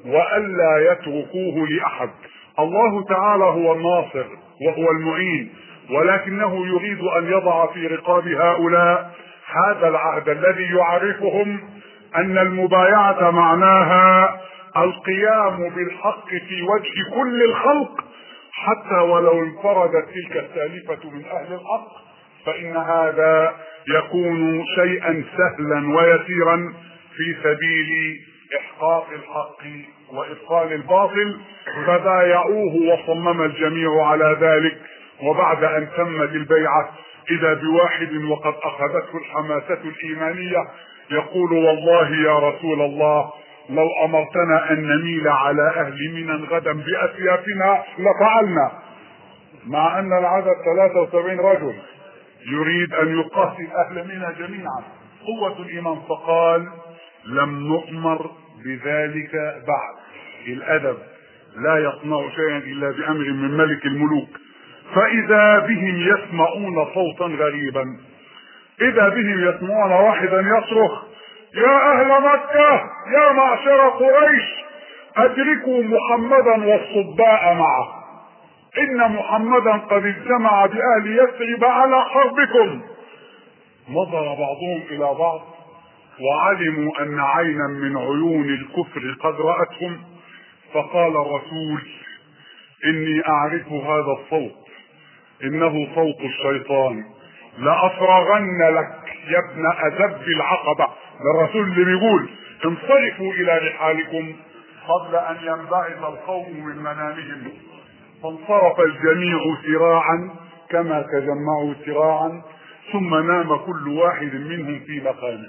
وألا يتركوه لأحد. الله تعالى هو الناصر وهو المعين، ولكنه يريد أن يضع في رقاب هؤلاء هذا العهد الذي يعرفهم أن المبايعة معناها القيام بالحق في وجه كل الخلق، حتى ولو انفردت تلك السالفة من أهل الحق، فإن هذا يكون شيئا سهلا ويسيرا في سبيل إحقاق الحق وإبطال الباطل. فبايعوه وصمم الجميع على ذلك. وبعد أن تمت البيعة إذا بواحد وقد أخذته الحماسة الإيمانية يقول: والله يا رسول الله لو أمرتنا أن نميل على أهل منى غدا بأسيافنا لفعلنا، مع أن العدد ثلاثة وسبعين رجل، يريد أن يقاتل أهل منى جميعا، قوة الإيمان. فقال: لم نؤمر بذلك بعد. الأدب لا يصنع شيئا إلا بأمر من ملك الملوك. فإذا بهم يسمعون صوتا غريبا، إذا بهم يسمعون واحدا يصرخ: يا أهل مكة، يا معشر قريش، أدركوا محمدا والصباء معه، إن محمدا قد اجتمع بأهل يثرب على حربكم. نظر بعضهم إلى بعض وعلموا أن عينا من عيون الكفر قد رأتهم. فقال الرسول: إني أعرف هذا الصوت، إنه صوت الشيطان، لأفرغن لك يا ابن أذب العقبة. الرسول اللي بيقول: انصرفوا إلى رحالكم قبل أن ينبعث القوم من منامهم. فانصرف الجميع سراعا كما تجمعوا سراعا، ثم نام كل واحد منهم في مكانه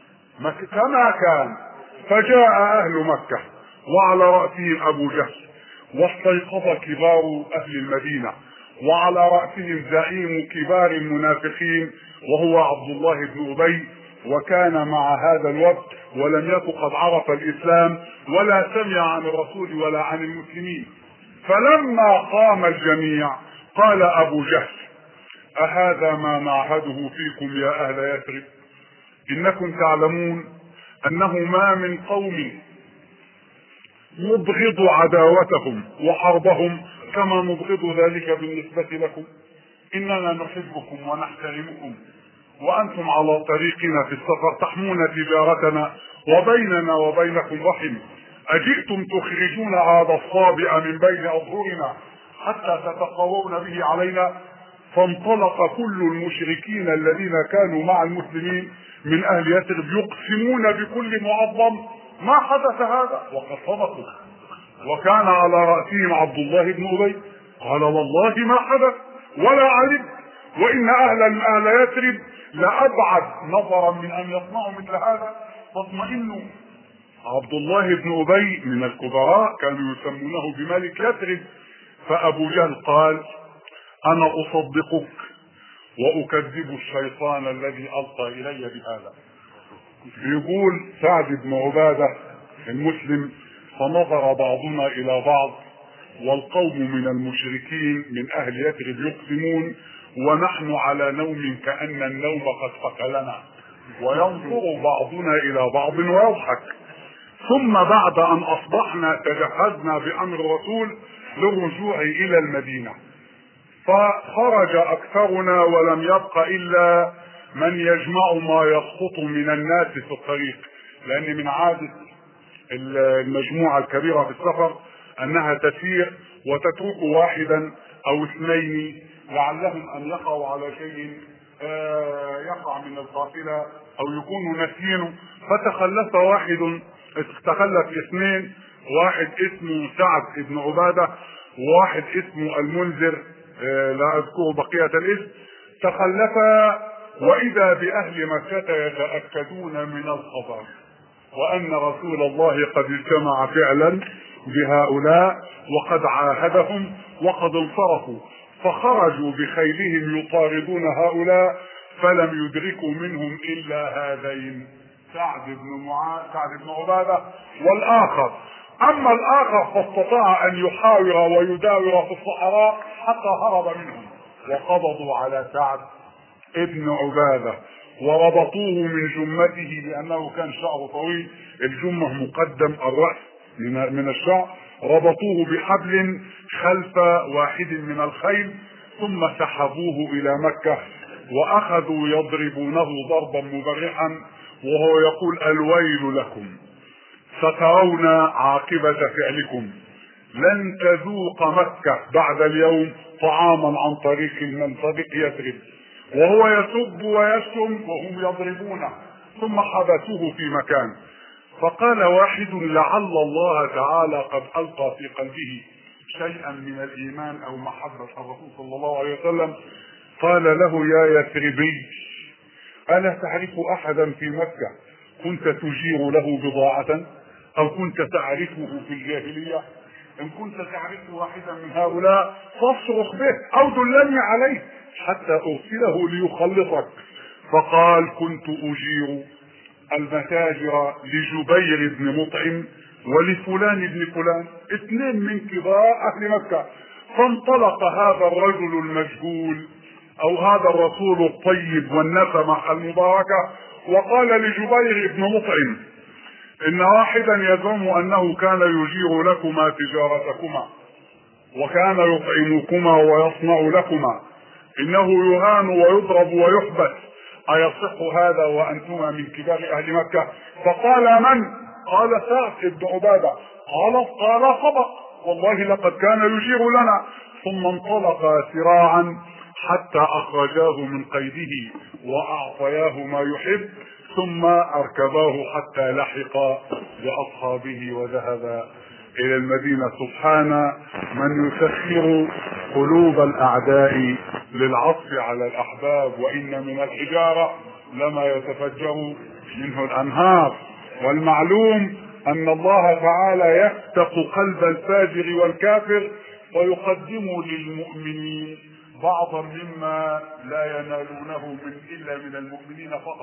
كما كان. فجاء أهل مكة وعلى رأسهم أبو جهل، واستيقظ كبار أهل المدينة، وعلى رأسهم زعيم كبار المنافقين وهو عبد الله بن أبي، وكان مع هذا الوقت ولم يكن قد عرف الإسلام ولا سمع عن الرسول ولا عن المسلمين. فلما قام الجميع قال أبو جهل: أهذا ما نعهده فيكم يا أهل يثرب؟ إنكم تعلمون أنه ما من قوم نبغض عداوتهم وحربهم كما نبغض ذلك بالنسبة لكم. إننا نحبكم ونحترمكم، وأنتم على طريقنا في السفر تحمون تجارتنا، وبيننا وبينكم رحم. أجئتم تخرجون هذا الصابئ من بين أظهرنا حتى تتقوون به علينا؟ فانطلق كل المشركين الذين كانوا مع المسلمين من أهل يثرب يقسمون بكل معظم: ما حدث هذا؟ وقد صدقوا. وكان على رأسهم عبد الله بن أبي. قال: والله ما حدث ولا علم، وإن أهل أهل يثرب لأبعد نظرا من أن يصنعوا مثل هذا. فاطمئنوا. عبد الله بن أبي من الكبراء، كانوا يسمونه بملك يثرب. فأبو جهل قال: أنا أصدقك وأكذب الشيطان الذي ألقى إلي بهذا. يقول سعد بن عبادة المسلم: فنظر بعضنا إلى بعض والقوم من المشركين من أهل يثرب يقسمون، ونحن على نوم كأن النوم قد قتلنا، وينظر بعضنا إلى بعض ويضحك. ثم بعد أن أصبحنا تجهزنا بأمر الرسول للرجوع إلى المدينة، فخرج أكثرنا ولم يبق إلا من يجمع ما يسقط من الناس في الطريق، لأن من عادة المجموعة الكبيرة في السفر انها تسير وتترك واحدا او اثنين لعلهم ان يقعوا على شيء يقع من القافلة او يكونوا ناسينه، فتخلف واحد، تخلف اثنين، واحد اسمه سعد بن عبادة وواحد اسمه المنذر لا اذكر بقية الاسم، تخلفا واذا باهل مكة يتأكدون من الخبر وان رسول الله قد اجتمع فعلا بهؤلاء وقد عاهدهم وقد انصرفوا، فخرجوا بخيلهم يطاردون هؤلاء فلم يدركوا منهم الا هذين سعد بن معاذ سعد بن عبادة والاخر. اما الاخر فاستطاع ان يحاور ويداور في الصحراء حتى هرب منهم، وقبضوا على سعد ابن عبادة وربطوه من جمته لانه كان شعره طويل، الجمة مقدم الرأس من الشعر، ربطوه بحبل خلف واحد من الخيل ثم سحبوه الى مكة واخذوا يضربونه ضربا مبرحا وهو يقول الويل لكم سترون عاقبة فعلكم، لن تذوق مكة بعد اليوم طعاما عن طريق من طريق يثرب، وهو يسب ويشتم وهم يضربونه، ثم حبسوه في مكان. فقال واحد لعل الله تعالى قد ألقى في قلبه شيئا من الإيمان أو محبة الرسول صلى الله عليه وسلم، قال له يا يثربي ألا تعرف أحدا في مكة كنت تجير له بضاعة أو كنت تعرفه في الجاهلية؟ إن كنت تعرف واحدا من هؤلاء فاصرخ به أو دلني عليه حتى أرسله ليخلصك. فقال كنت أجير المتاجر لجبير بن مطعم ولفلان بن فلان، اثنين من كبار أهل مكة. فانطلق هذا الرجل المجهول أو هذا الرسول الطيب والنسمة المباركة وقال لجبير بن مطعم إن واحدا يزعم أنه كان يجير لكما تجارتكما وكان يطعمكما ويصنع لكما، إنه يهان ويضرب ويحبس، أيصح هذا وأنتما من كبار أهل مكة؟ فقال من؟ قال سعد بن عبادة. قال قال صدق والله لقد كان يجير لنا. ثم انطلقا سراعا حتى أخرجاه من قيده وأعطياه ما يحب، ثم أركباه حتى لحق بأصحابه وذهب إلى المدينة. سبحان من يسخر قلوب الأعداء للعطف على الأحباب، وإن من الحجارة لما يتفجر منه الأنهار. والمعلوم أن الله تعالى يفتق قلب الفاجر والكافر ويقدم للمؤمنين بعضا مما لا ينالونه من إلا من المؤمنين فقط،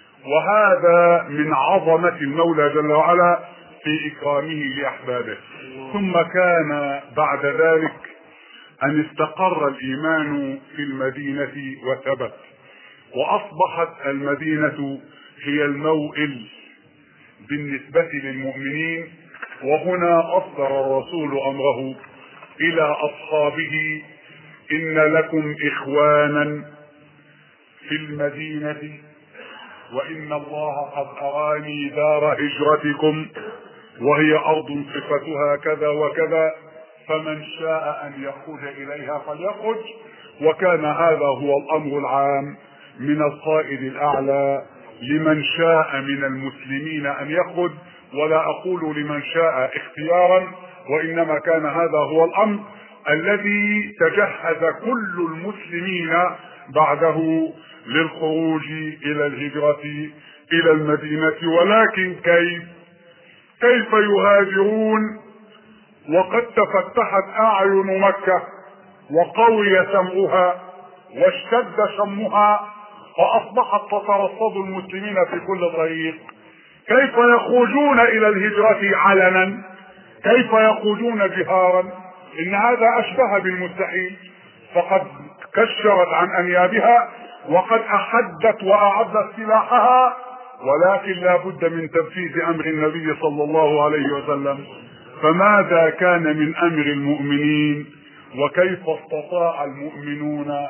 وهذا من عظمة المولى جل وعلا في إكرامه لأحبابه. ثم كان بعد ذلك أن استقر الإيمان في المدينة وثبت، وأصبحت المدينة هي الموئل بالنسبة للمؤمنين. وهنا أصدر الرسول أمره إلى أصحابه إن لكم إخوانا في المدينة وإن الله قد أراني دار هجرتكم وهي أرض صفتها كذا وكذا، فمن شاء أن يخرج إليها فليخرج. وكان هذا هو الأمر العام من القائد الأعلى لمن شاء من المسلمين أن يخرج، ولا أقول لمن شاء اختيارا، وإنما كان هذا هو الأمر الذي تجهز كل المسلمين بعده للخروج إلى الهجرة إلى المدينة. ولكن كيف كيف يهاجرون وقد تفتحت أعين مكة وقوي سمعها واشتد شمها وأصبحت تترصد المسلمين في كل طريق؟ كيف يخرجون إلى الهجرة علنا؟ كيف يخرجون جهارا؟ إن هذا أشبه بالمستحيل، فقد كشرت عن أنيابها وقد أحدت وأعدت سلاحها، ولكن لا بد من تنفيذ أمر النبي صلى الله عليه وسلم. فماذا كان من أمر المؤمنين؟ وكيف استطاع المؤمنون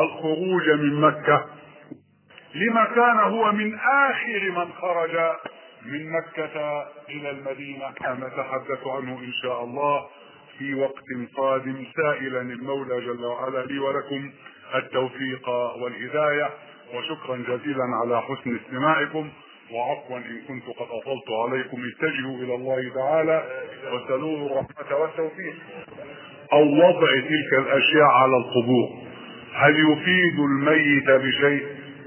الخروج من مكة لما كان هو من آخر من خرج من مكة إلى المدينة، نتحدث عنه إن شاء الله في وقت قادم، سائلا المولى جل وعلا لي ولكم التوفيق والهداية. وشكرا جزيلا على حسن استماعكم، وعفوا إن كنت قد أطلت عليكم. اتجهوا إلى الله تعالى وسألوه الرحمة والتوفيق. أو وضع تلك الأشياء على القبور هل يفيد الميت بشيء؟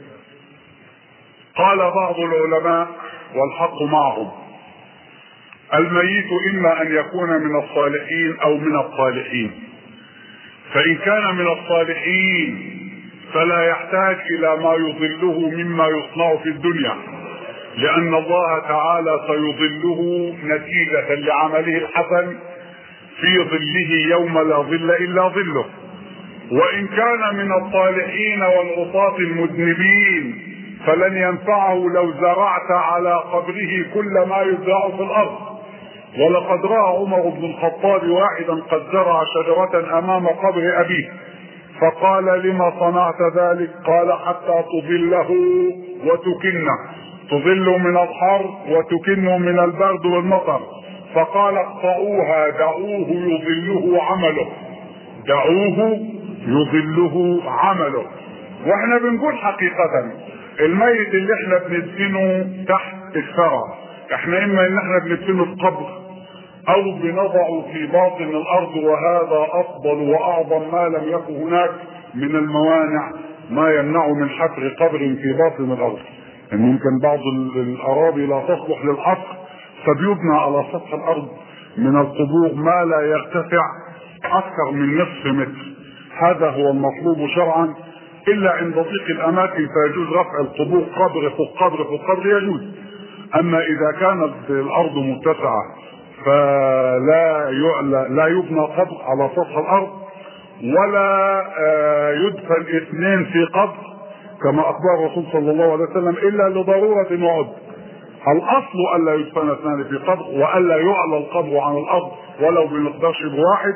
قال بعض العلماء والحق معهم: الميت إما أن يكون من الصالحين أو من الصالحين، فإن كان من الصالحين فلا يحتاج إلى ما يضله مما يصنع في الدنيا، لأن الله تعالى سيضله نتيجة لعمله الحسن في ظله يوم لا ظل إلا ظله. وإن كان من الصالحين والعصاة المذنبين فلن ينفعه لو زرعت على قبره كل ما يزرع في الأرض. ولقد رأى عمر بن الخطاب واحدا قد زرع شجرة أمام قبر أبيه، فقال: لما صنعت ذلك؟ قال: حتى تظله وتكنه، تظل من الحر وتكن من البرد والمطر. فقال: اقطعوها، دعوه يظله عمله، دعوه يظله عمله. واحنا بنقول حقيقة الميت اللي احنا بندفنه تحت الثرى، احنا اما ان احنا بندفنه في قبر او بنضعه في باطن الارض، وهذا افضل واعظم ما لم يكن هناك من الموانع ما يمنع من حفر قبر في باطن الارض. ممكن بعض الاراضي لا تصلح للحفر فبيبنى على سطح الارض من القبور ما لا يرتفع اكثر من نصف متر، هذا هو المطلوب شرعا. الا عند ضيق الاماكن فيجوز رفع القبور قبر فوق قبر فوق قبر يجوز. اما اذا كانت الارض متسعه فلا يعلى لا يبنى قبر على سطح الارض، ولا يدفن اثنين في قبر كما اخبر الرسول صلى الله عليه وسلم الا لضروره وعد. الاصل الا يدفن اثنان في قبر، والا يعلى القبر عن الارض ولو بمقدار شبر واحد،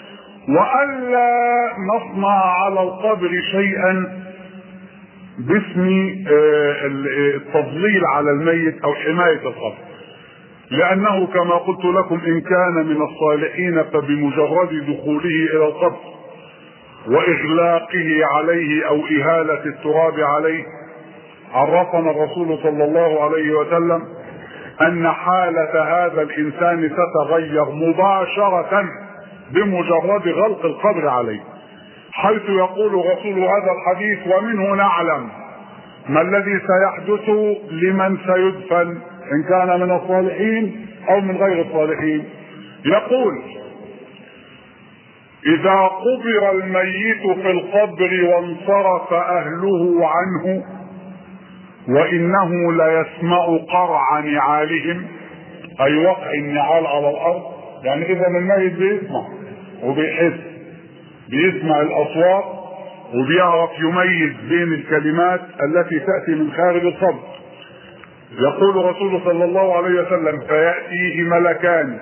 والا نصنع على القبر شيئا باسم التضليل على الميت او حمايه القبر، لانه كما قلت لكم ان كان من الصالحين فبمجرد دخوله الى القبر واغلاقه عليه او اهاله التراب عليه عرفنا الرسول صلى الله عليه وسلم ان حالة هذا الانسان ستتغير مباشرة بمجرد غلق القبر عليه، حيث يقول الرسول هذا الحديث: ومنه نعلم ما الذي سيحدث لمن سيدفن ان كان من الصالحين او من غير الصالحين. يقول: اذا قبر الميت في القبر وانصرف اهله عنه وانه ليسمع قرع نعالهم، اي وقع النعال على الارض، يعني اذا الميت بيسمع وبيحس، بيسمع الاصوات وبيعرف يميز بين الكلمات التي تأتي من خارج الصدر. يقول الرسول صلى الله عليه وسلم: فيأتيه ملكان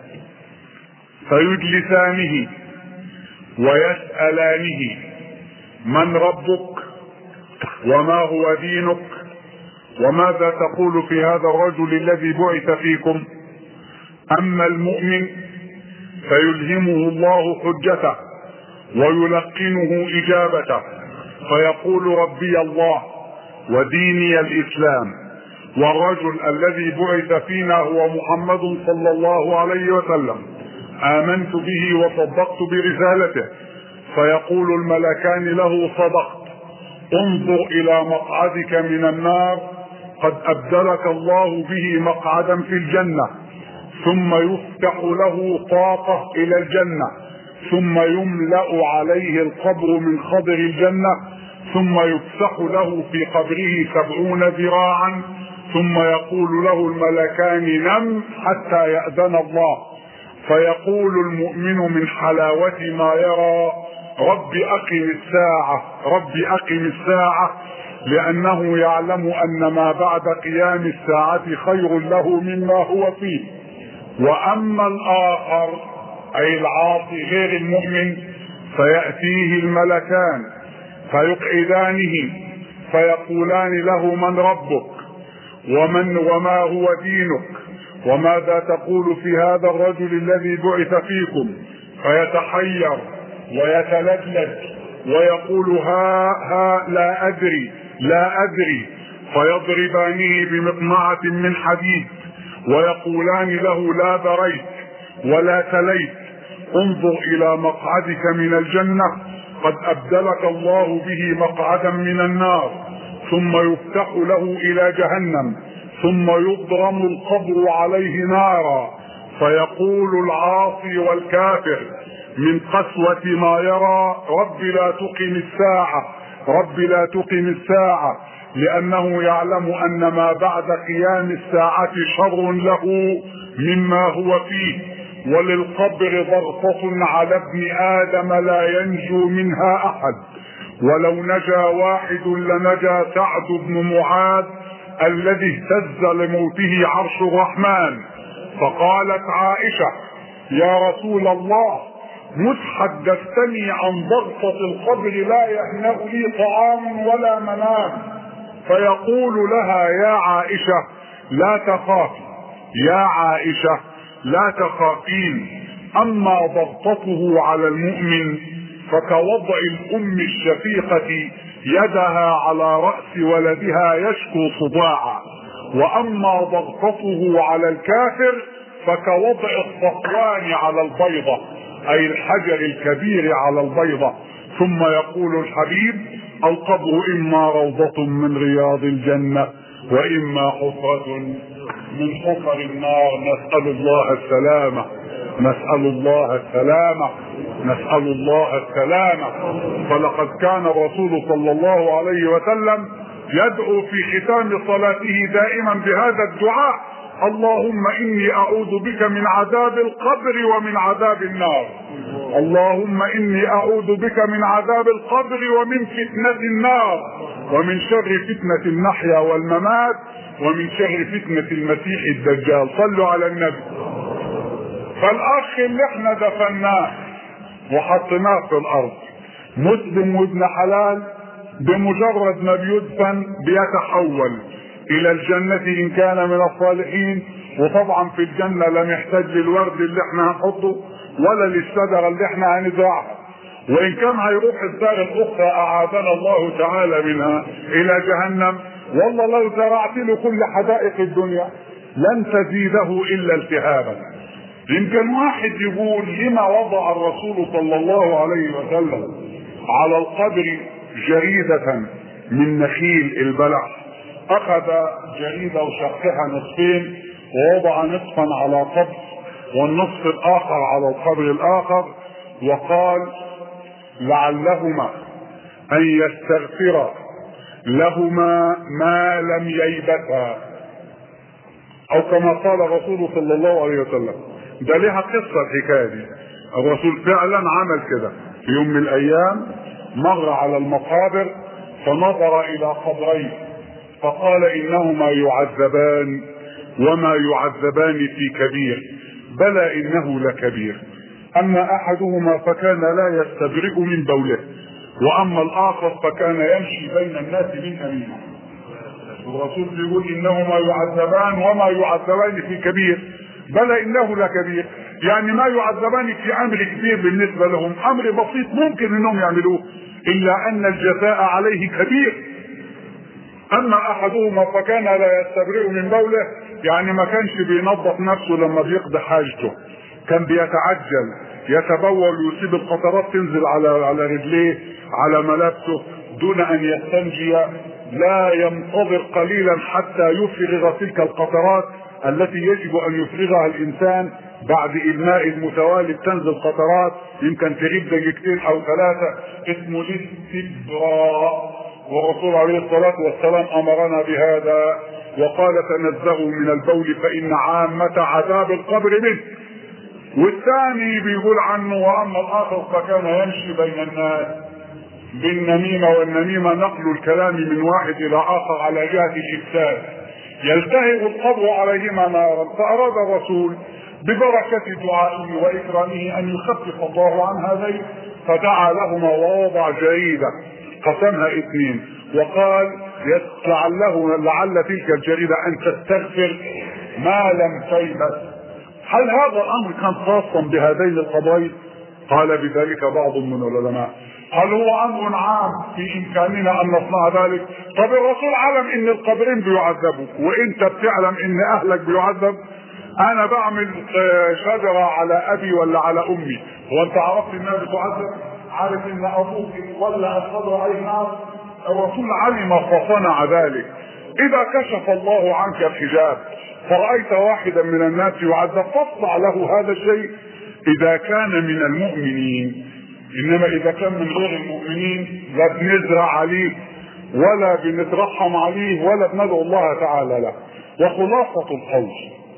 فيجلسانه ويسألانه: من ربك؟ وما هو دينك؟ وماذا تقول في هذا الرجل الذي بعث فيكم؟ اما المؤمن فيلهمه الله حجته ويلقنه اجابته فيقول: ربي الله وديني الاسلام، والرجل الذي بعث فينا هو محمد صلى الله عليه وسلم، امنت به وصدقت برسالته. فيقول الملكان له: صدقت، انظر الى مقعدك من النار قد ابدلك الله به مقعدا في الجنة. ثم يفتح له طاقة الى الجنة، ثم يملأ عليه القبر من خضر الجنة، ثم يفتح له في قبره سبعون ذراعا، ثم يقول له الملكان: نم حتى يأذن الله. فيقول المؤمن من حلاوة ما يرى: رب أقم الساعة، رب أقم الساعة، لأنه يعلم أن ما بعد قيام الساعة خير له مما هو فيه. وأما الآخر أي العاصي غير المؤمن فيأتيه الملكان فيقعدانه فيقولان له: من ربك؟ ومن وما هو دينك؟ وماذا تقول في هذا الرجل الذي بعث فيكم؟ فيتحير ويتلجلج ويقول ها ها لا أدري لا أدري، فيضربانه بمقمعة من حديد ويقولان له لا دريت ولا تليت، انظر إلى مقعدك من الجنة قد أبدلك الله به مقعدا من النار. ثم يفتح له إلى جهنم ثم يضرم القبر عليه نارا، فيقول العاصي والكافر من قسوة ما يرى رب لا تقم الساعة رب لا تقم الساعة، لأنه يعلم أن ما بعد قيام الساعة شر له مما هو فيه، وللقبر ضغطة على ابن آدم لا ينجو منها أحد، ولو نجا واحد لنجا سعد بن معاذ الذي اهتز لموته عرش الرحمن. فقالت عائشة يا رسول الله مذ حدثتني عن ضغطة القبر لا يهنأ لي طعام ولا منام. فيقول لها يا عائشة لا تخافي يا عائشة لا تخافين، أما ضغطته على المؤمن فكوضع الأم الشفيقة يدها على رأس ولدها يشكو صداعا، وأما ضغطته على الكافر فكوضع الصفوان على البيضة أي الحجر الكبير على البيضة. ثم يقول الحبيب القبر إما روضة من رياض الجنة وإما حفرة من حفر النار. نسأل الله السلامة نسأل الله السلامة نسأل الله السلامة. فلقد كان الرسول صلى الله عليه وسلم يدعو في ختام صلاته دائما بهذا الدعاء: اللهم إني أعوذ بك من عذاب القبر ومن عذاب النار. اللهم إني أعوذ بك من عذاب القبر ومن فتنة النار ومن شر فتنة المحيا والممات ومن شر فتنة المسيح الدجال. صلوا على النبي. فالأخ اللي احنا دفناه وحطيناه في الأرض مسلم وابن حلال، بمجرد ما بيدفن بيتحول إلى الجنة إن كان من الصالحين. وطبعا في الجنة لا محتاج للورد اللي احنا هنحطه ولا للشجرة اللي احنا هنزرعها، وإن كان هيروح الدار الأخرى أعاذنا الله تعالى منها إلى جهنم، والله لو زرعت له كل حدائق الدنيا لن تزيده إلا التهابا. يمكن واحد يقول لما وضع الرسول صلى الله عليه وسلم على القبر جريدة من نخيل البلح؟ أخذ جريدة وشقها نصفين ووضع نصفا على قبر والنصف الآخر على القبر الآخر، وقال لعلهما أن يستغفر لهما ما لم ييبتا، أو كما قال الرسول صلى الله عليه وسلم. ده لها قصة الحكاية دي. الرسول فعلا عمل كده في يوم من الأيام، مر على المقابر فنظر إلى قبرين فقال إنهما يعذبان وما يعذبان في كبير، بلى إنه لكبير، أما أحدهما فكان لا يستبرئ من بوله وأما الآخر فكان يمشي بين الناس بالنميمة. الرسول يقول إنهما يعذبان وما يعذبان في كبير، بلى إنه لكبير، يعني ما يعذبان في أمر كبير بالنسبة لهم، أمر بسيط ممكن إنهم يعملوه، إلا أن الجزاء عليه كبير. أما أحدهما فكان لا يستبرئ من بوله، يعني ما كانش بينظف نفسه لما بيقضي حاجته، كان بيتعجل يتبول ويسيب القطرات تنزل على على رجليه على ملابسه دون أن يستنجي، لا ينتظر قليلا حتى يفرغ تلك القطرات التي يجب أن يفرغها الإنسان بعد الماء المتوالي. تنزل قطرات يمكن تغيب دقيقتين أو ثلاثة، اسمه الاستبراء، والرسول عليه الصلاة والسلام أمرنا بهذا وقال تنزهوا من البول فإن عامة عذاب القبر منه. والثاني بيقول عنه وأما الآخر فكان يمشي بين الناس بالنميمة، والنميمة نقل الكلام من واحد إلى آخر على جهة الإفساد، يلتهب القبر عليهما نارا. فأراد الرسول ببركة دعائه وإكرامه أن يخفف الله عن هذين، فدعا لهما ووضع جريدة قسمها اثنين وقال لعله لعل تلك الجريدة ان تستغفر ما لم تيبس. هل هذا الامر كان خاصا بهذين القضايا؟ قال بذلك بعض من العلماء. هل هو امر عام في امكاننا ان نصنع ذلك؟ طب الرسول علم ان القبرين بيعذبوا، وانت بتعلم ان اهلك بيعذب. انا بعمل شجرة على ابي ولا على امي، هو انت عرفت انها بتعذب؟ عارف ان ابوك ولا الصدر اي نار؟ الرسول علم فصنع ذلك. اذا كشف الله عنك الحجاب فرأيت واحدا من الناس يعذب فاصنع له هذا الشيء اذا كان من المؤمنين. انما اذا كان من غير المؤمنين لا بنزرع عليه ولا بنترحم عليه ولا بندعو الله تعالى له. وخلاصة القول: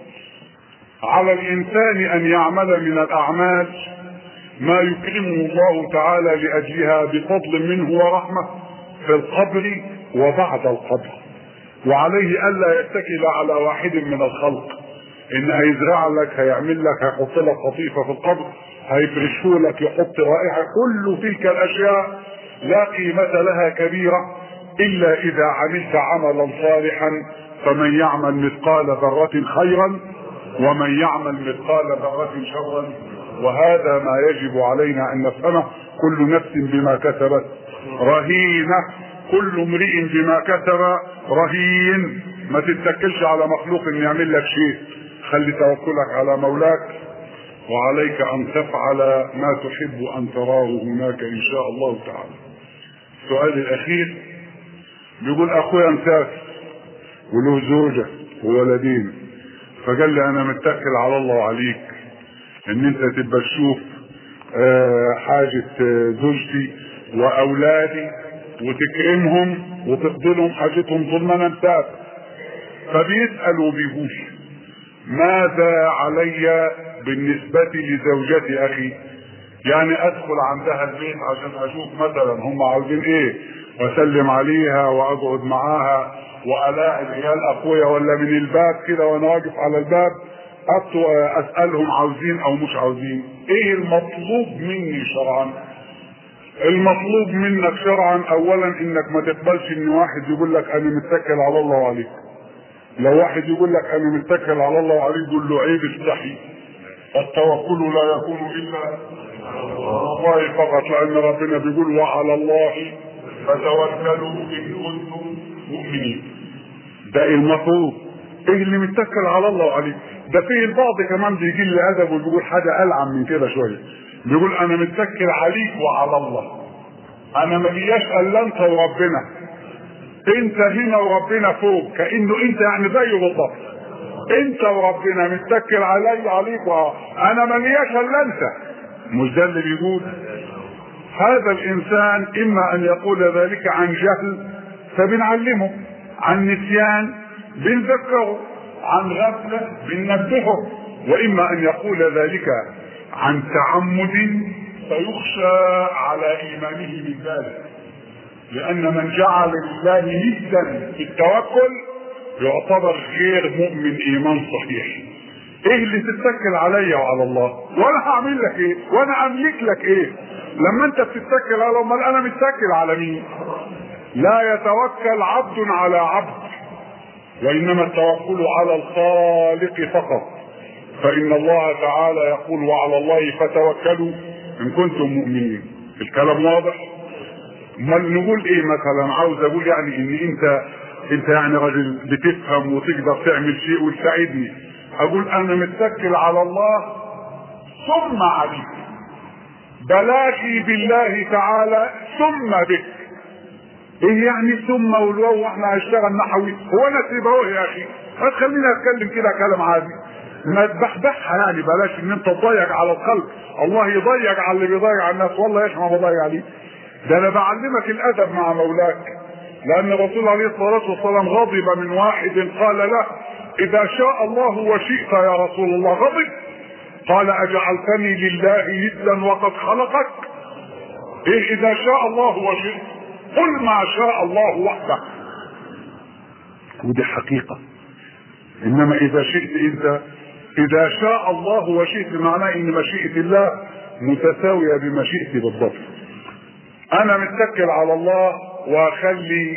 على الانسان ان يعمل من الاعمال ما يكرمه الله تعالى لاجلها بفضل منه ورحمة في القبر وبعد القبر، وعليه الا يتكل على واحد من الخلق، ان هيزرع لك، هيعمل لك، هيحط لك قطيفة في القبر، هيفرشه لك، يحط رائحة. كل تلك الاشياء لا قيمة لها كبيرة الا اذا عملت عملا صالحا. فمن يعمل مثقال ذرة خيرا ومن يعمل مثقال ذرة شرا. وهذا ما يجب علينا ان نفهمه. كل نفس بما كسبت رهينة، كل امرئ بما كسب رهين. ما تتكلش على مخلوق ان يعمل لك شيء، خلي توكلك على مولاك، وعليك ان تفعل ما تحب ان تراه هناك ان شاء الله تعالى. السؤال الاخير بيقول: اخويا مسافر وله زوجة وولدين، فقال لي انا متكل على الله عليك ان انت تبقى تشوف أه حاجة زوجتي واولادي وتكرمهم وتقضي لهم حاجتهم طول ما انا مسافر. فبيسأل وبيقول: ماذا علي بالنسبة لزوجتي اخي؟ يعني ادخل عندها البيت عشان اشوف مثلا هم عاوزين ايه، واسلم عليها واقعد معاها والاقي العيال اخويا، ولا من الباب كده وانا واقف على الباب اسالهم عاوزين او مش عاوزين؟ ايه المطلوب مني شرعا؟ المطلوب منك شرعا اولا انك ما تقبلش ان واحد يقول لك انا متكل على الله وعليك. لو واحد يقول لك انا متكل على الله وعليك قول له عيب، استحي. التوكل لا يكون الا على الله فقط، لان ربنا بيقول: وعلى الله فتوكلوا ان كنتم مؤمنين. ده المطلوب. ايه اللي متكل على الله وعليك؟ ده فيه البعض كمان بيجي لي ادب وبيقول حاجه العن من كده شويه، بيقول انا متكل عليك وعلى الله، انا ما لياش الا انت وربنا، انت هنا وربنا فوق، كانه انت يعني زيه بالظبط، انت وربنا متكل علي عليك و... انا ما لياش الا انت. مش ده اللي بيقول؟ هذا الانسان اما ان يقول ذلك عن جهل فبنعلمه، عن نسيان بنذكره، عن غفله بننبهه، واما ان يقول ذلك عن تعمد فيخشى على ايمانه من ذلك، لان من جعل لله ندا في التوكل يعتبر غير مؤمن ايمان صحيح. ايه اللي تتكل عليا وعلى الله؟ وانا هعمل لك ايه؟ وانا املك لك ايه؟ لما انت بتتكل على امال انا متكل على مين؟ لا يتوكل عبد على عبد، وانما التوكل على الخالق فقط. فان الله تعالى يقول: وعلى الله فتوكلوا ان كنتم مؤمنين. الكلام واضح؟ امال نقول ايه مثلا؟ عاوز اقول يعني ان انت انت يعني راجل بتفهم وتقدر تعمل شيء وتساعدني، اقول انا متكل على الله ثم عليك، بلاغي بالله تعالى ثم بك. ايه يعني ثم والواو واحنا هنشتغل نحوي؟ هو انا سيبه يا اخي، ما تخليني اتكلم كده كلام عادي، ما تبحبحها يعني، بلاش ان انت تضيق على الخلق، الله يضيق على اللي بيضيق على الناس، والله ايش ما بضيق عليه. ده انا بعلمك الادب مع مولاك، لان الرسول عليه الصلاه والسلام غضب من واحد قال له: اذا شاء الله وشئت يا رسول الله. غضب، قال: اجعلتني لله ندا وقد خلقك؟ ايه اذا شاء الله وشئت؟ قل ما شاء الله وحده. ودي حقيقه. انما اذا شئت انت، اذا شاء الله وشئت معناه ان مشيئه الله متساويه بمشيئتي بالضبط. انا متكل على الله واخلي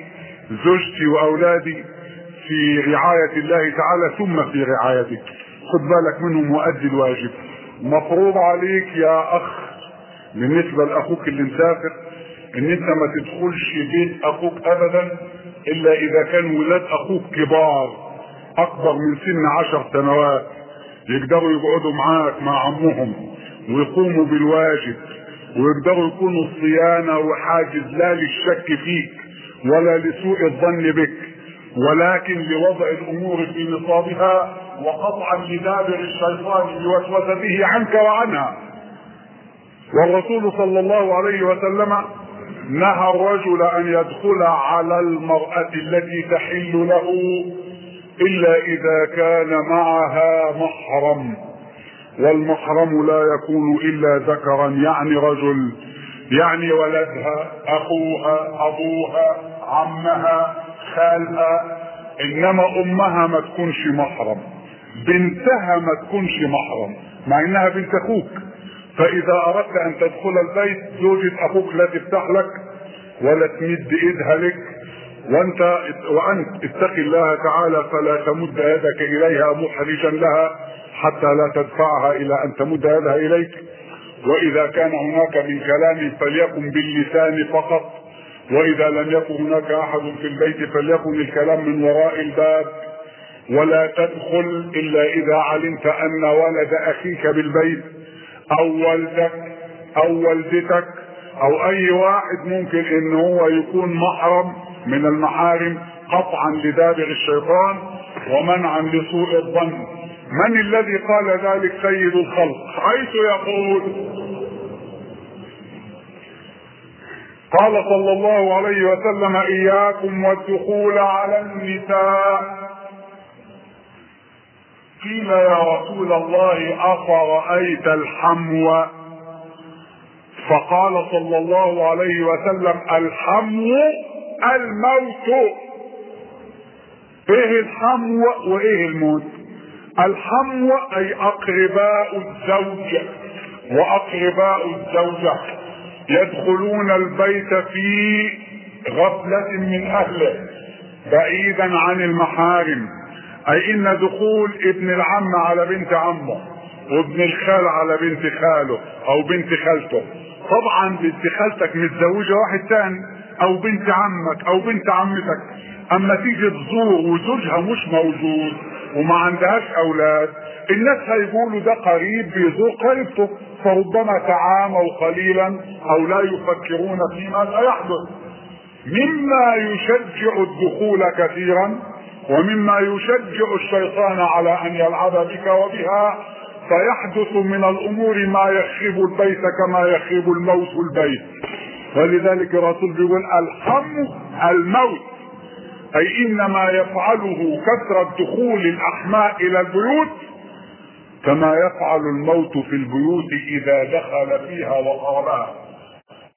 زوجتي واولادي في رعاية الله تعالى ثم في رعايتك، خد بالك منهم وأدي الواجب. مفروض عليك يا اخ بالنسبة لاخوك اللي مسافر ان انت ما تدخلش بيت اخوك ابدا الا اذا كان ولاد اخوك كبار اكبر من سن عشر سنوات، يقدروا يقعدوا معاك مع عمهم ويقوموا بالواجب، ويقدروا يكونوا صيانة وحاجز لا للشك فيك ولا لسوء الظن بك، ولكن لوضع الامور في نصابها وقطعا لدابر الشيطان الوسوسة به عنك وعنها. والرسول صلى الله عليه وسلم نهى الرجل ان يدخل على المرأة التي تحل له الا اذا كان معها محرم، والمحرم لا يكون الا ذكرا، يعني رجل، يعني ولدها، اخوها، ابوها، عمها، خالها، انما امها ما تكونش محرم، بنتها ما تكونش محرم مع انها بنت اخوك. فاذا اردت ان تدخل البيت زوجة اخوك لا تفتح لك ولا تمد ايدها لك، وانت وانت اتق الله تعالى فلا تمد يدك اليها محرجا لها حتى لا تدفعها الى ان تمد يدها اليك. واذا كان هناك من كلام فليكن باللسان فقط، واذا لم يكن هناك احد في البيت فليكن الكلام من وراء الباب. ولا تدخل الا اذا علمت ان ولد اخيك بالبيت او والدك او والدتك او اي واحد ممكن ان هو يكون محرم من المحارم، قطعا لدابر الشيطان ومنعا لسوء الظن. من الذي قال ذلك؟ سيد الخلق، حيث يقول قال صلى الله عليه وسلم اياكم والدخول على النساء. قيل يا رسول الله افرأيت الحمو؟ فقال صلى الله عليه وسلم الحمو الموت. ايه الحمو وايه الموت؟ الحمو اي اقرباء الزوج واقرباء الزوجة يدخلون البيت في غفلة من اهله بعيدا عن المحارم، اي ان دخول ابن العم على بنت عمه وابن الخال على بنت خاله او بنت خالته، طبعا بنت خالتك متزوجة واحد تاني او بنت عمك او بنت عمتك، اما تيجي تزور وزوجها مش موجود وما عندهاش اولاد، الناس هيقولوا ده قريب بيزور قريبته، فربما تعاموا قليلا او لا يفكرون فيما سيحدث. مما يشجع الدخول كثيرا ومما يشجع الشيطان على ان يلعب بك وبها، فيحدث من الامور ما يخرب البيت كما يخرب الموت البيت. ولذلك الرسول بيقول الحم الموت، اي انما يفعله كثرة دخول الاحماء الى البيوت كما يفعل الموت في البيوت اذا دخل فيها وقربها.